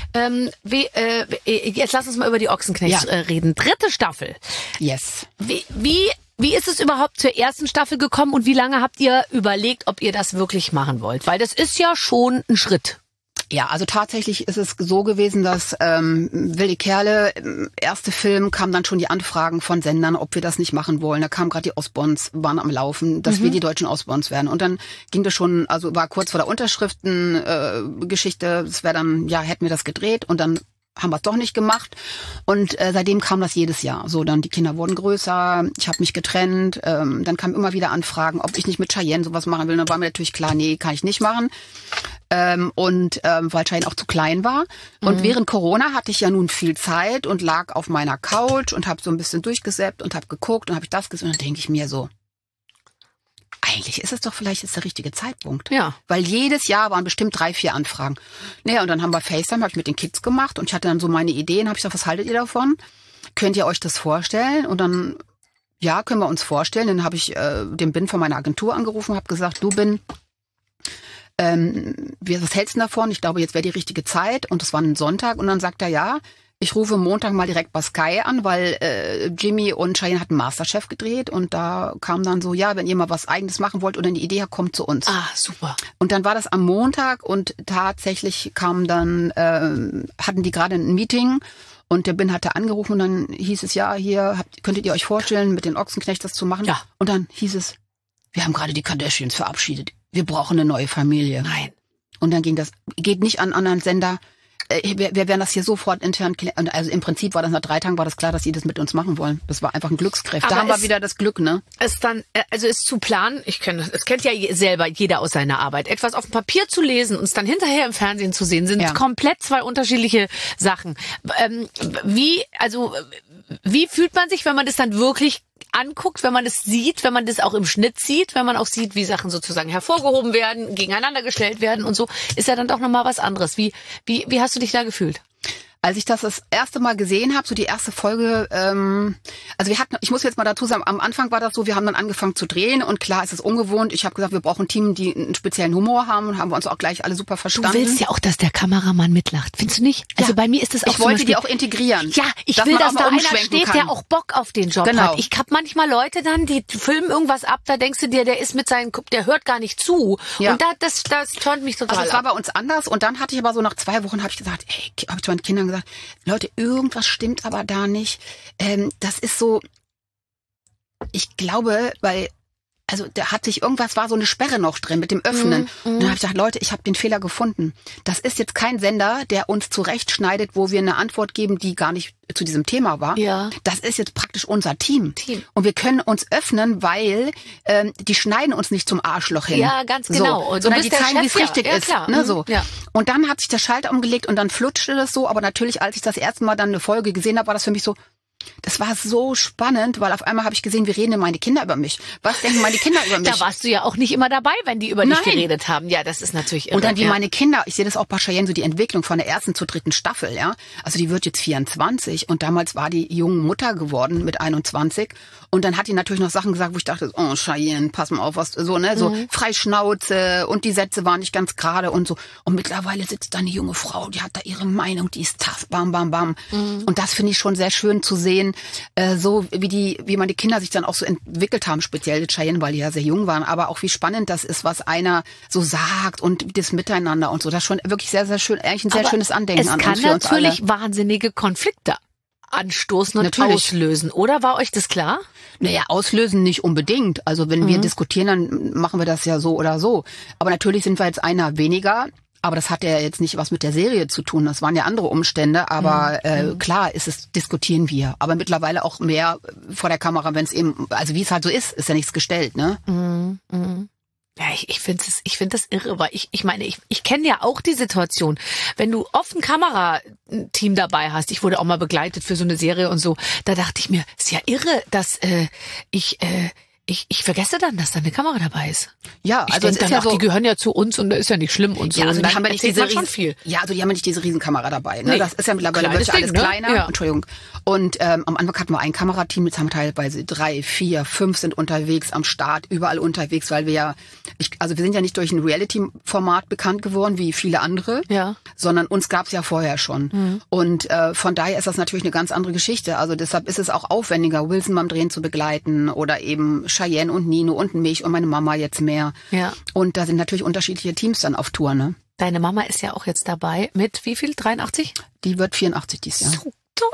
Jetzt lass uns mal über die Ochsenknechts reden. 3. Staffel. Yes. Wie ist es überhaupt zur ersten Staffel gekommen und wie lange habt ihr überlegt, ob ihr das wirklich machen wollt? Weil das ist ja schon ein Schritt. Ja, also tatsächlich ist es so gewesen, dass Wilde Kerle, erste Film, kamen dann schon die Anfragen von Sendern, ob wir das nicht machen wollen. Da kamen gerade die Osborns, waren am Laufen, dass wir die deutschen Osborns werden. Und dann ging das schon, also war kurz vor der Unterschriftengeschichte, es wäre dann, ja, hätten wir das gedreht und dann haben wir es doch nicht gemacht. Und seitdem kam das jedes Jahr. So, dann die Kinder wurden größer, ich habe mich getrennt, dann kamen immer wieder Anfragen, ob ich nicht mit Cheyenne sowas machen will. Dann war mir natürlich klar, nee, kann ich nicht machen. Weil Cheyenne auch zu klein war. Und während Corona hatte ich ja nun viel Zeit und lag auf meiner Couch und habe so ein bisschen durchgesäppt und habe geguckt und habe ich das gesehen. Und dann denke ich mir so, eigentlich ist es doch vielleicht jetzt der richtige Zeitpunkt. Ja. Weil jedes Jahr waren bestimmt 3, 4 Anfragen. Naja, und dann haben wir FaceTime, habe ich mit den Kids gemacht und ich hatte dann so meine Ideen, habe ich gesagt, was haltet ihr davon? Könnt ihr euch das vorstellen? Und dann, ja, können wir uns vorstellen. Dann habe ich den Bin von meiner Agentur angerufen, habe gesagt, du Bin, was hältst du davon? Ich glaube, jetzt wäre die richtige Zeit. Und es war ein Sonntag und dann sagt er, ja, ich rufe Montag mal direkt bei Sky an, weil Jimmy und Cheyenne hatten Masterchef gedreht und da kam dann so, ja, wenn ihr mal was Eigenes machen wollt oder eine Idee habt, kommt zu uns. Ah, super. Und dann war das am Montag und tatsächlich kam dann, hatten die gerade ein Meeting und der Bin hatte angerufen und dann hieß es, ja, hier könntet ihr euch vorstellen, mit den Ochsenknecht das zu machen. Ja. Und dann hieß es, wir haben gerade die Kardashians verabschiedet. Wir brauchen eine neue Familie. Nein. Und dann geht nicht an anderen Sender. Wir werden das hier sofort intern klären. Also im Prinzip war das nach 3 Tagen war das klar, dass sie das mit uns machen wollen. Das war einfach ein Glücksgriff. Da haben wir wieder das Glück, ne? Es dann, also es zu planen, es kennt ja selber jeder aus seiner Arbeit. Etwas auf dem Papier zu lesen und es dann hinterher im Fernsehen zu sehen, sind komplett 2 unterschiedliche Sachen. Wie fühlt man sich, wenn man das dann wirklich anguckt, wenn man es sieht, wenn man das auch im Schnitt sieht, wenn man auch sieht, wie Sachen sozusagen hervorgehoben werden, gegeneinander gestellt werden und so, ist ja dann doch nochmal was anderes. Wie hast du dich da gefühlt? Als ich das erste Mal gesehen habe, so die erste Folge, ich muss jetzt mal dazu sagen, am Anfang war das so, wir haben dann angefangen zu drehen und klar ist es ungewohnt. Ich habe gesagt, wir brauchen ein Team, die einen speziellen Humor haben und haben wir uns auch gleich alle super verstanden. Du willst ja auch, dass der Kameramann mitlacht, findest du nicht? Also bei mir ist das auch ich wollte die auch integrieren. Ja, ich will, dass da einer steht, der auch Bock auf den Job hat. Ich habe manchmal Leute dann, die filmen irgendwas ab, da denkst du dir, der hört gar nicht zu. Ja. Und das turnt mich total Also das war bei uns anders und dann hatte ich aber so nach 2 Wochen habe ich gesagt, habe ich zu meinen Kindern gesagt, Leute, irgendwas stimmt aber da nicht. Das ist so, ich glaube, war so eine Sperre noch drin mit dem Öffnen. Und dann habe ich gesagt, Leute, ich habe den Fehler gefunden. Das ist jetzt kein Sender, der uns zurechtschneidet, wo wir eine Antwort geben, die gar nicht zu diesem Thema war. Ja. Das ist jetzt praktisch unser Team. Und wir können uns öffnen, weil die schneiden uns nicht zum Arschloch hin. Ja, ganz genau. So, sondern die zeigen, wie es richtig ist. Klar. Ne, so. Ja. Und dann hat sich der Schalter umgelegt und dann flutschte das so. Aber natürlich, als ich das erste Mal dann eine Folge gesehen habe, war das für mich so, das war so spannend, weil auf einmal habe ich gesehen, wie reden meine Kinder über mich. Was denken meine Kinder über mich? Da warst du ja auch nicht immer dabei, wenn die über dich geredet haben. Ja, das ist natürlich irre. Und dann wie meine Kinder, ich sehe das auch bei Cheyenne, so die Entwicklung von der 1. zur 3. Staffel, ja. Also die wird jetzt 24 und damals war die junge Mutter geworden mit 21 und dann hat die natürlich noch Sachen gesagt, wo ich dachte, oh Cheyenne, pass mal auf, was so, ne, so Freischnauze und die Sätze waren nicht ganz gerade und so. Und mittlerweile sitzt da eine junge Frau, die hat da ihre Meinung, die ist das, bam, bam, bam. Und das finde ich schon sehr schön zu sehen, so wie meine Kinder sich dann auch so entwickelt haben, speziell Cheyenne, weil die ja sehr jung waren, aber auch wie spannend das ist, was einer so sagt und das Miteinander und so. Das ist schon wirklich sehr, sehr schön, eigentlich ein sehr schönes Andenken an uns für uns alle. Es kann natürlich wahnsinnige Konflikte anstoßen und auslösen, oder? War euch das klar? Naja, auslösen nicht unbedingt. Also wenn wir diskutieren, dann machen wir das ja so oder so. Aber natürlich sind wir jetzt einer weniger. Aber das hat ja jetzt nicht was mit der Serie zu tun. Das waren ja andere Umstände. Aber klar diskutieren wir. Aber mittlerweile auch mehr vor der Kamera, wenn es eben, also wie es halt so ist ja nichts gestellt, ne? Ja, ich finde das irre, weil ich meine, ich kenne ja auch die Situation, wenn du oft ein Kamerateam dabei hast, ich wurde auch mal begleitet für so eine Serie und so, da dachte ich mir, ist ja irre, dass ich vergesse dann, dass da eine Kamera dabei ist. Ja, also es ist ja so, die gehören ja zu uns und das ist ja nicht schlimm und so. Ja, also und die haben ja nicht diese schon viel. Ja, also die haben ja nicht diese Riesenkamera dabei. Ne? Nee. Das ist ja mittlerweile wirklich alles kleiner. Ne? Ja. Entschuldigung. Und am Anfang hatten wir ein Kamerateam, jetzt haben wir teilweise 3, 4, 5 sind unterwegs am Start, überall unterwegs, weil wir wir sind ja nicht durch ein Reality-Format bekannt geworden, wie viele andere, sondern uns gab's ja vorher schon. Und von daher ist das natürlich eine ganz andere Geschichte. Also deshalb ist es auch aufwendiger, Wilson beim Drehen zu begleiten oder eben Cheyenne und Nino und mich und meine Mama jetzt mehr. Ja. Und da sind natürlich unterschiedliche Teams dann auf Tour, ne? Deine Mama ist ja auch jetzt dabei mit wie viel? 83? Die wird 84 dieses Jahr. So toll.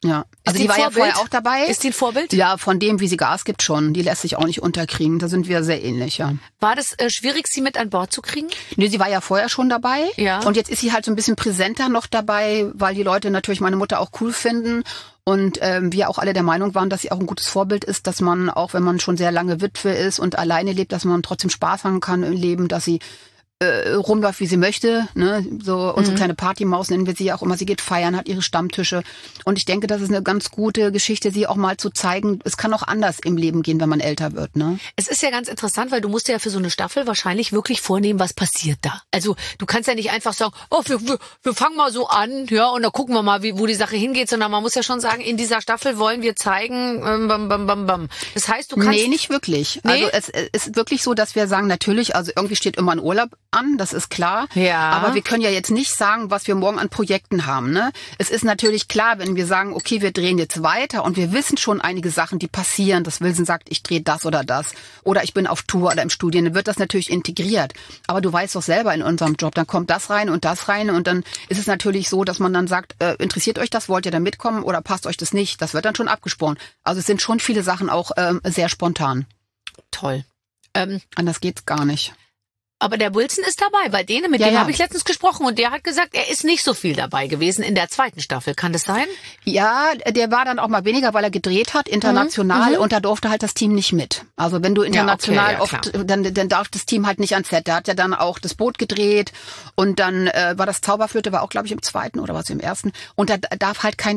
Ja, also die war ja vorher auch dabei. Ist die ein Vorbild? Ja, von dem, wie sie Gas gibt schon. Die lässt sich auch nicht unterkriegen. Da sind wir sehr ähnlich, ja. War das schwierig, sie mit an Bord zu kriegen? Nee, sie war ja vorher schon dabei. Ja. Und jetzt ist sie halt so ein bisschen präsenter noch dabei, weil die Leute natürlich meine Mutter auch cool finden. Und wir auch alle der Meinung waren, dass sie auch ein gutes Vorbild ist, dass man, auch wenn man schon sehr lange Witwe ist und alleine lebt, dass man trotzdem Spaß haben kann im Leben, dass sie rumläuft, wie sie möchte, ne? So unsere kleine Partymaus nennen wir sie auch immer. Sie geht feiern, hat ihre Stammtische. Und ich denke, das ist eine ganz gute Geschichte, sie auch mal zu zeigen. Es kann auch anders im Leben gehen, wenn man älter wird, ne? Es ist ja ganz interessant, weil du musst ja für so eine Staffel wahrscheinlich wirklich vornehmen, was passiert da. Also du kannst ja nicht einfach sagen, oh, wir fangen mal so an, ja, und dann gucken wir mal, wo die Sache hingeht, sondern man muss ja schon sagen, in dieser Staffel wollen wir zeigen, bam, bam, bam, bam. Das heißt, du kannst... Nee, nicht wirklich. Nee? Also es ist wirklich so, dass wir sagen, natürlich, also irgendwie steht immer ein Urlaub an, das ist klar. Ja. Aber wir können ja jetzt nicht sagen, was wir morgen an Projekten haben, ne? Es ist natürlich klar, wenn wir sagen, okay, wir drehen jetzt weiter und wir wissen schon einige Sachen, die passieren, dass Wilson sagt, ich drehe das oder ich bin auf Tour oder im Studio, dann wird das natürlich integriert. Aber du weißt doch selber in unserem Job, dann kommt das rein und dann ist es natürlich so, dass man dann sagt, interessiert euch das, wollt ihr da mitkommen oder passt euch das nicht? Das wird dann schon abgesprochen. Also es sind schon viele Sachen auch sehr spontan. Toll. Anders geht's gar nicht. Aber der Wilson ist dabei, weil mit dem habe ich letztens gesprochen und der hat gesagt, er ist nicht so viel dabei gewesen in der zweiten Staffel. Kann das sein? Ja, der war dann auch mal weniger, weil er gedreht hat, international, und da durfte halt das Team nicht mit. Also wenn du international dann darf das Team halt nicht ans Set. Der hat ja dann auch das Boot gedreht und dann war das Zauberflöte, war auch, glaube ich, im zweiten oder was im ersten. Und da darf halt kein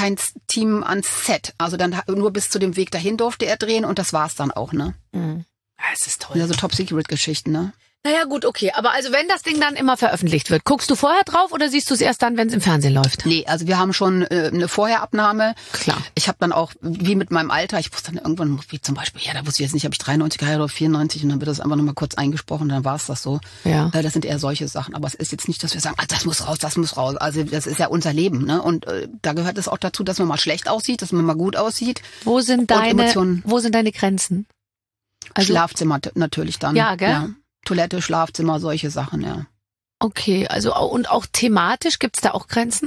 Team ans Set. Also dann nur bis zu dem Weg dahin durfte er drehen und das war's dann auch, ne? Mhm. Das ist toll. Ja, so Top-Secret-Geschichten, ne? Naja, gut, okay. Aber also wenn das Ding dann immer veröffentlicht wird, guckst du vorher drauf oder siehst du es erst dann, wenn es im Fernsehen läuft? Nee, also wir haben schon eine Vorherabnahme. Klar. Ich habe dann auch, wie mit meinem Alter, ich wusste dann irgendwann, wie zum Beispiel, da wusste ich jetzt nicht, habe ich 93 geheiratet oder 94 und dann wird das einfach nochmal kurz eingesprochen, dann war es das so. Ja. Das sind eher solche Sachen. Aber es ist jetzt nicht, dass wir sagen, das muss raus, das muss raus. Also das ist ja unser Leben, ne? Und da gehört es auch dazu, dass man mal schlecht aussieht, dass man mal gut aussieht. Wo sind deine Grenzen? Also, Schlafzimmer natürlich dann. Ja, gell? Ja. Toilette, Schlafzimmer, solche Sachen, ja. Okay, also und auch thematisch gibt's da auch Grenzen?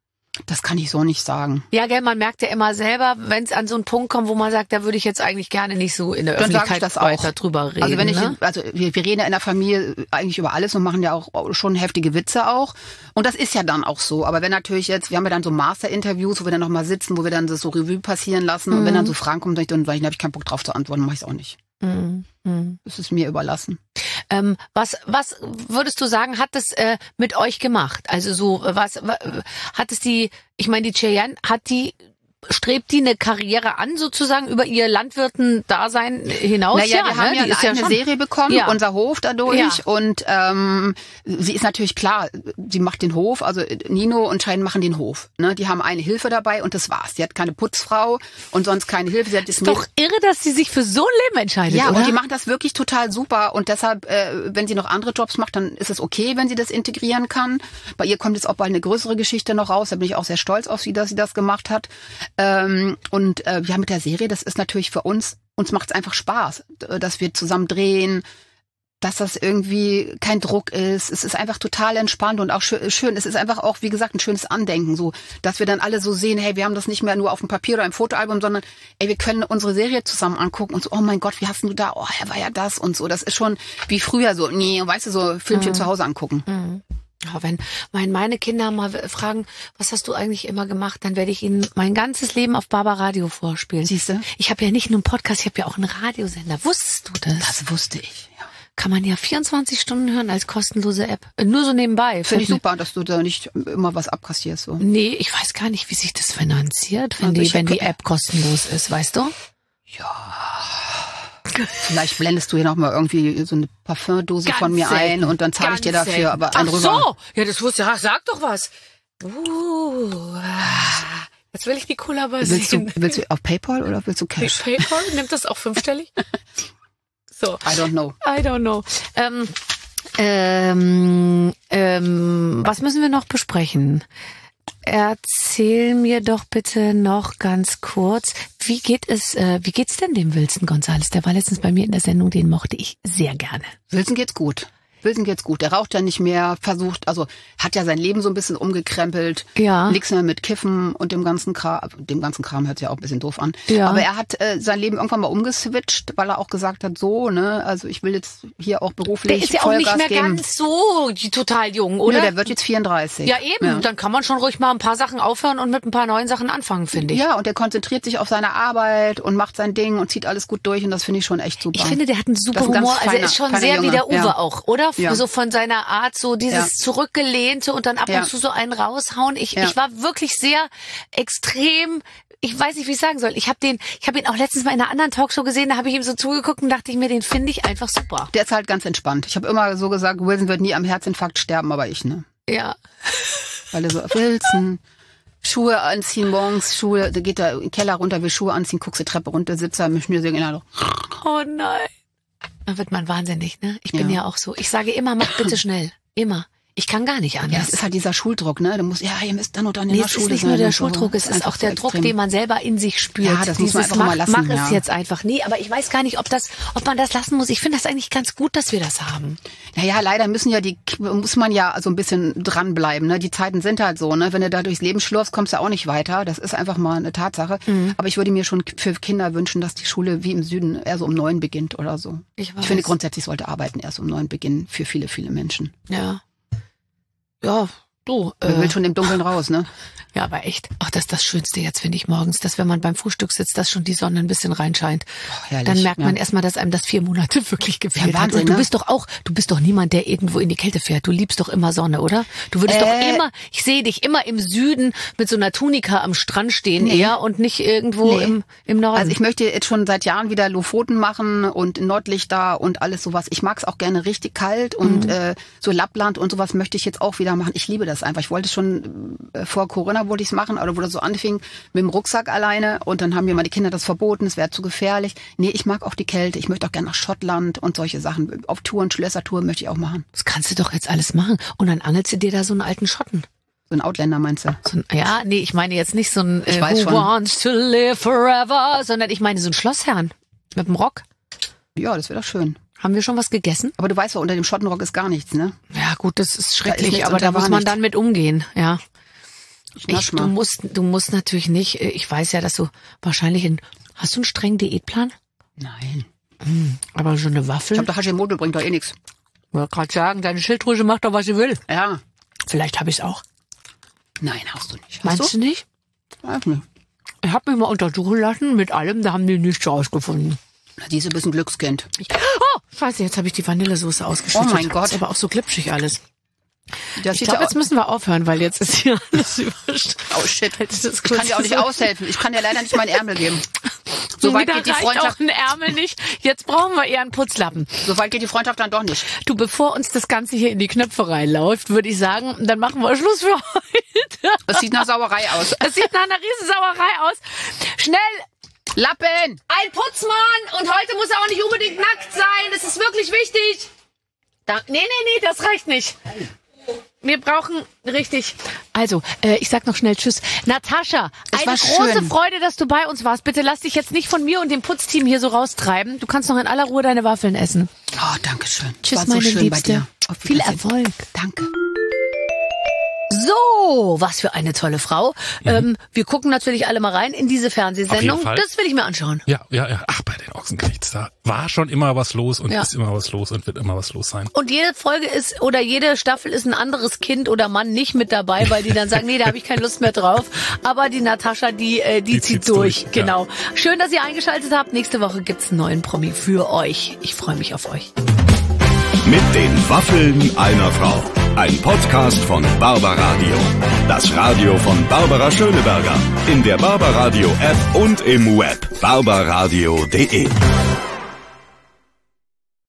Das kann ich so nicht sagen. Ja, gell, man merkt ja immer selber, wenn es an so einen Punkt kommt, wo man sagt, da würde ich jetzt eigentlich gerne nicht so in der Öffentlichkeit weiter drüber reden. Also wir reden ja in der Familie eigentlich über alles und machen ja auch schon heftige Witze auch. Und das ist ja dann auch so. Aber wenn natürlich jetzt, wir haben ja dann so Master-Interviews, wo wir dann nochmal sitzen, wo wir dann das so Revue passieren lassen. Und wenn dann so Fragen kommen, dann habe ich keinen Bock drauf zu antworten, mache ich es auch nicht. Das ist mir überlassen. Was würdest du sagen, hat es mit euch gemacht? Also so, was hat es die Cheyenne, strebt die eine Karriere an, sozusagen, über ihr Landwirten-Dasein hinaus? Naja, wir haben ja eine Serie bekommen, unser Hof dadurch. Ja. Und sie ist natürlich klar, sie macht den Hof, also Nino und Cheyenne machen den Hof. Ne? Die haben eine Hilfe dabei und das war's. Sie hat keine Putzfrau und sonst keine Hilfe. Sie hat ist doch irre, dass sie sich für so ein Leben entscheidet, ja, oder? Und die macht das wirklich total super. Und deshalb, wenn sie noch andere Jobs macht, dann ist es okay, wenn sie das integrieren kann. Bei ihr kommt jetzt auch bald eine größere Geschichte noch raus. Da bin ich auch sehr stolz auf sie, dass sie das gemacht hat. Mit der Serie, das ist natürlich für uns macht es einfach Spaß, dass wir zusammen drehen, dass das irgendwie kein Druck ist. Es ist einfach total entspannt und auch schön. Es ist einfach auch, wie gesagt, ein schönes Andenken, so, dass wir dann alle so sehen, hey, wir haben das nicht mehr nur auf dem Papier oder im Fotoalbum, sondern, ey, wir können unsere Serie zusammen angucken und so, oh mein Gott, wie hast du da? Oh, war ja das und so. Das ist schon wie früher so, weißt du, so Filmchen zu Hause angucken. Mhm. Ja, wenn meine Kinder mal fragen, was hast du eigentlich immer gemacht, dann werde ich ihnen mein ganzes Leben auf Barbaradio vorspielen. Siehst du? Ich habe ja nicht nur einen Podcast, ich habe ja auch einen Radiosender. Wusstest du das? Das wusste ich, ja. Kann man ja 24 Stunden hören als kostenlose App. Nur so nebenbei. Finde ich super, dass du da nicht immer was abkassierst. So. Nee, ich weiß gar nicht, wie sich das finanziert, wenn die App kostenlos ist, weißt du? Ja. Vielleicht blendest du hier nochmal irgendwie so eine Parfümdose von mir ein und dann zahle ich dir dafür aber einen rüber. Ach so, ja, das wusste ich. Sag doch was. Jetzt will ich die Cola sehen. Willst du auf PayPal oder willst du Cash? PayPal? Nimmt das auch 5-stellig? So. I don't know. Was müssen wir noch besprechen? Erzähl mir doch bitte noch ganz kurz, wie geht's denn dem Wilson González? Der war letztens bei mir in der Sendung, den mochte ich sehr gerne. Wilson geht's gut. Wilson geht's gut. Der raucht ja nicht mehr, hat ja sein Leben so ein bisschen umgekrempelt. Ja. Nichts mehr mit Kiffen und dem ganzen Kram. Dem ganzen Kram hört sich ja auch ein bisschen doof an. Ja. Aber er hat sein Leben irgendwann mal umgeswitcht, weil er auch gesagt hat, also ich will jetzt hier auch beruflich Der ist ja auch Vollgas nicht mehr geben. ganz so total jung, oder? Ja, der wird jetzt 34. Ja, eben. Dann kann man schon ruhig mal ein paar Sachen aufhören und mit ein paar neuen Sachen anfangen, finde ich. Ja, und der konzentriert sich auf seine Arbeit und macht sein Ding und zieht alles gut durch und das finde ich schon echt super. Ich finde, der hat einen super Humor. Also er ist schon sehr Junge. wie der Uwe auch, oder? Ja. So von seiner Art, so dieses Zurückgelehnte und dann ab und zu so einen raushauen. Ich war wirklich sehr extrem, ich weiß nicht, wie ich sagen soll. Ich habe ihn auch letztens mal in einer anderen Talkshow gesehen, da habe ich ihm so zugeguckt und dachte ich mir, den finde ich einfach super. Der ist halt ganz entspannt. Ich habe immer so gesagt, Wilson wird nie am Herzinfarkt sterben, aber ich, ne? Ja. Weil er so, Wilson, Schuhe anziehen morgens, da geht er in den Keller runter, will Schuhe anziehen, guckst die Treppe runter, sitzt er mit Schnürsenkeln. Oh nein. Dann wird man wahnsinnig, ne? Ich bin ja auch so. Ich sage immer, mach bitte schnell. Immer. Ich kann gar nicht anders. Ja, das ist halt dieser Schuldruck, ne? Du musst, ihr müsst dann und dann in der Schule sein. Es ist nicht nur der Schuldruck, es ist auch der Druck, den man selber in sich spürt. Ja, das muss man einfach mal lassen. Mach es jetzt einfach. Nee, aber ich weiß gar nicht, ob man das lassen muss. Ich finde das eigentlich ganz gut, dass wir das haben. Naja, leider muss man ja so ein bisschen dranbleiben, ne? Die Zeiten sind halt so, ne? Wenn du da durchs Leben schlurfst, kommst du auch nicht weiter. Das ist einfach mal eine Tatsache. Aber ich würde mir schon für Kinder wünschen, dass die Schule wie im Süden eher so um 9 beginnt oder so. Ich finde grundsätzlich sollte Arbeiten erst um 9 beginnen für viele, viele Menschen. Ja. Ja, du. Man will schon im Dunkeln raus, ne? Ja, aber echt. Ach, das ist das Schönste jetzt, finde ich, morgens, dass wenn man beim Frühstück sitzt, dass schon die Sonne ein bisschen reinscheint. Oh, herrlich, dann merkt man erstmal, dass einem das 4 Monate wirklich gefehlt hat. Und du bist doch niemand, der irgendwo in die Kälte fährt. Du liebst doch immer Sonne, oder? Du würdest doch immer, ich sehe dich immer im Süden mit so einer Tunika am Strand stehen eher und nicht irgendwo im Norden. Also ich möchte jetzt schon seit Jahren wieder Lofoten machen und Nordlichter und alles sowas. Ich mag es auch gerne richtig kalt und so Lappland und sowas möchte ich jetzt auch wieder machen. Ich liebe das einfach. Ich wollte es schon vor Corona wollte ich es machen, oder wo das so anfing mit dem Rucksack alleine und dann haben mir meine Kinder das verboten, es wäre zu gefährlich. Nee, ich mag auch die Kälte, ich möchte auch gerne nach Schottland und solche Sachen. Auf Touren, Schlössertouren möchte ich auch machen. Das kannst du doch jetzt alles machen und dann angelst du dir da so einen alten Schotten. So ein Outlander meinst du? Nee, ich meine jetzt nicht so ein Who Wants to Live Forever, sondern ich meine so ein Schlossherrn mit dem Rock. Ja, das wäre doch schön. Haben wir schon was gegessen? Aber du weißt ja, unter dem Schottenrock ist gar nichts, ne? Ja gut, das ist schrecklich, aber da muss man dann mit umgehen, ja. Du musst natürlich nicht, ich weiß ja, dass du wahrscheinlich hast du einen strengen Diätplan? Nein. Aber so eine Waffel? Ich glaube, der Hashimoto bringt doch eh nichts. Ich wollte gerade sagen, deine Schilddrüse macht doch, was sie will. Ja. Vielleicht habe ich es auch. Nein, hast du nicht. Meinst du nicht? Weiß nicht. Ich habe mich mal untersuchen lassen mit allem, da haben die nichts rausgefunden. Die ist ein bisschen Glückskind. Oh, scheiße, jetzt habe ich die Vanillesoße ausgeschüttet. Oh mein Gott. Das ist aber auch so glitschig alles. Ich glaube, jetzt müssen wir aufhören, weil jetzt ist hier alles überstanden. Oh shit. Ich kann dir auch nicht aushelfen. Ich kann dir leider nicht meinen Ärmel geben. So weit geht die Freundschaft. Auch ein Ärmel nicht. Jetzt brauchen wir eher einen Putzlappen. So weit geht die Freundschaft dann doch nicht. Du, bevor uns das Ganze hier in die Knöpfe reinläuft, würde ich sagen, dann machen wir Schluss für heute. Das sieht nach Sauerei aus. Es sieht nach einer riesen Sauerei aus. Schnell! Lappen! Ein Putzmann! Und heute muss er auch nicht unbedingt nackt sein. Das ist wirklich wichtig. Nee, das reicht nicht. Wir brauchen richtig. Also, ich sag noch schnell Tschüss. Natascha, eine große Freude, dass du bei uns warst. Bitte lass dich jetzt nicht von mir und dem Putzteam hier so raustreiben. Du kannst noch in aller Ruhe deine Waffeln essen. Oh, danke schön. Tschüss, meine Liebste. Viel Erfolg. Danke. So, was für eine tolle Frau. Wir gucken natürlich alle mal rein in diese Fernsehsendung. Das will ich mir anschauen. Ja. Ach, bei den Ochsenknechts, da war schon immer was los und ist immer was los und wird immer was los sein. Und jede Folge ist oder jede Staffel ist ein anderes Kind oder Mann nicht mit dabei, weil die dann sagen, nee, da habe ich keine Lust mehr drauf. Aber die Natascha, die zieht durch. Genau. Ja. Schön, dass ihr eingeschaltet habt. Nächste Woche gibt's einen neuen Promi für euch. Ich freue mich auf euch. Mit den Waffeln einer Frau. Ein Podcast von Barbaradio. Das Radio von Barbara Schöneberger. In der Barbaradio App und im Web. barbaradio.de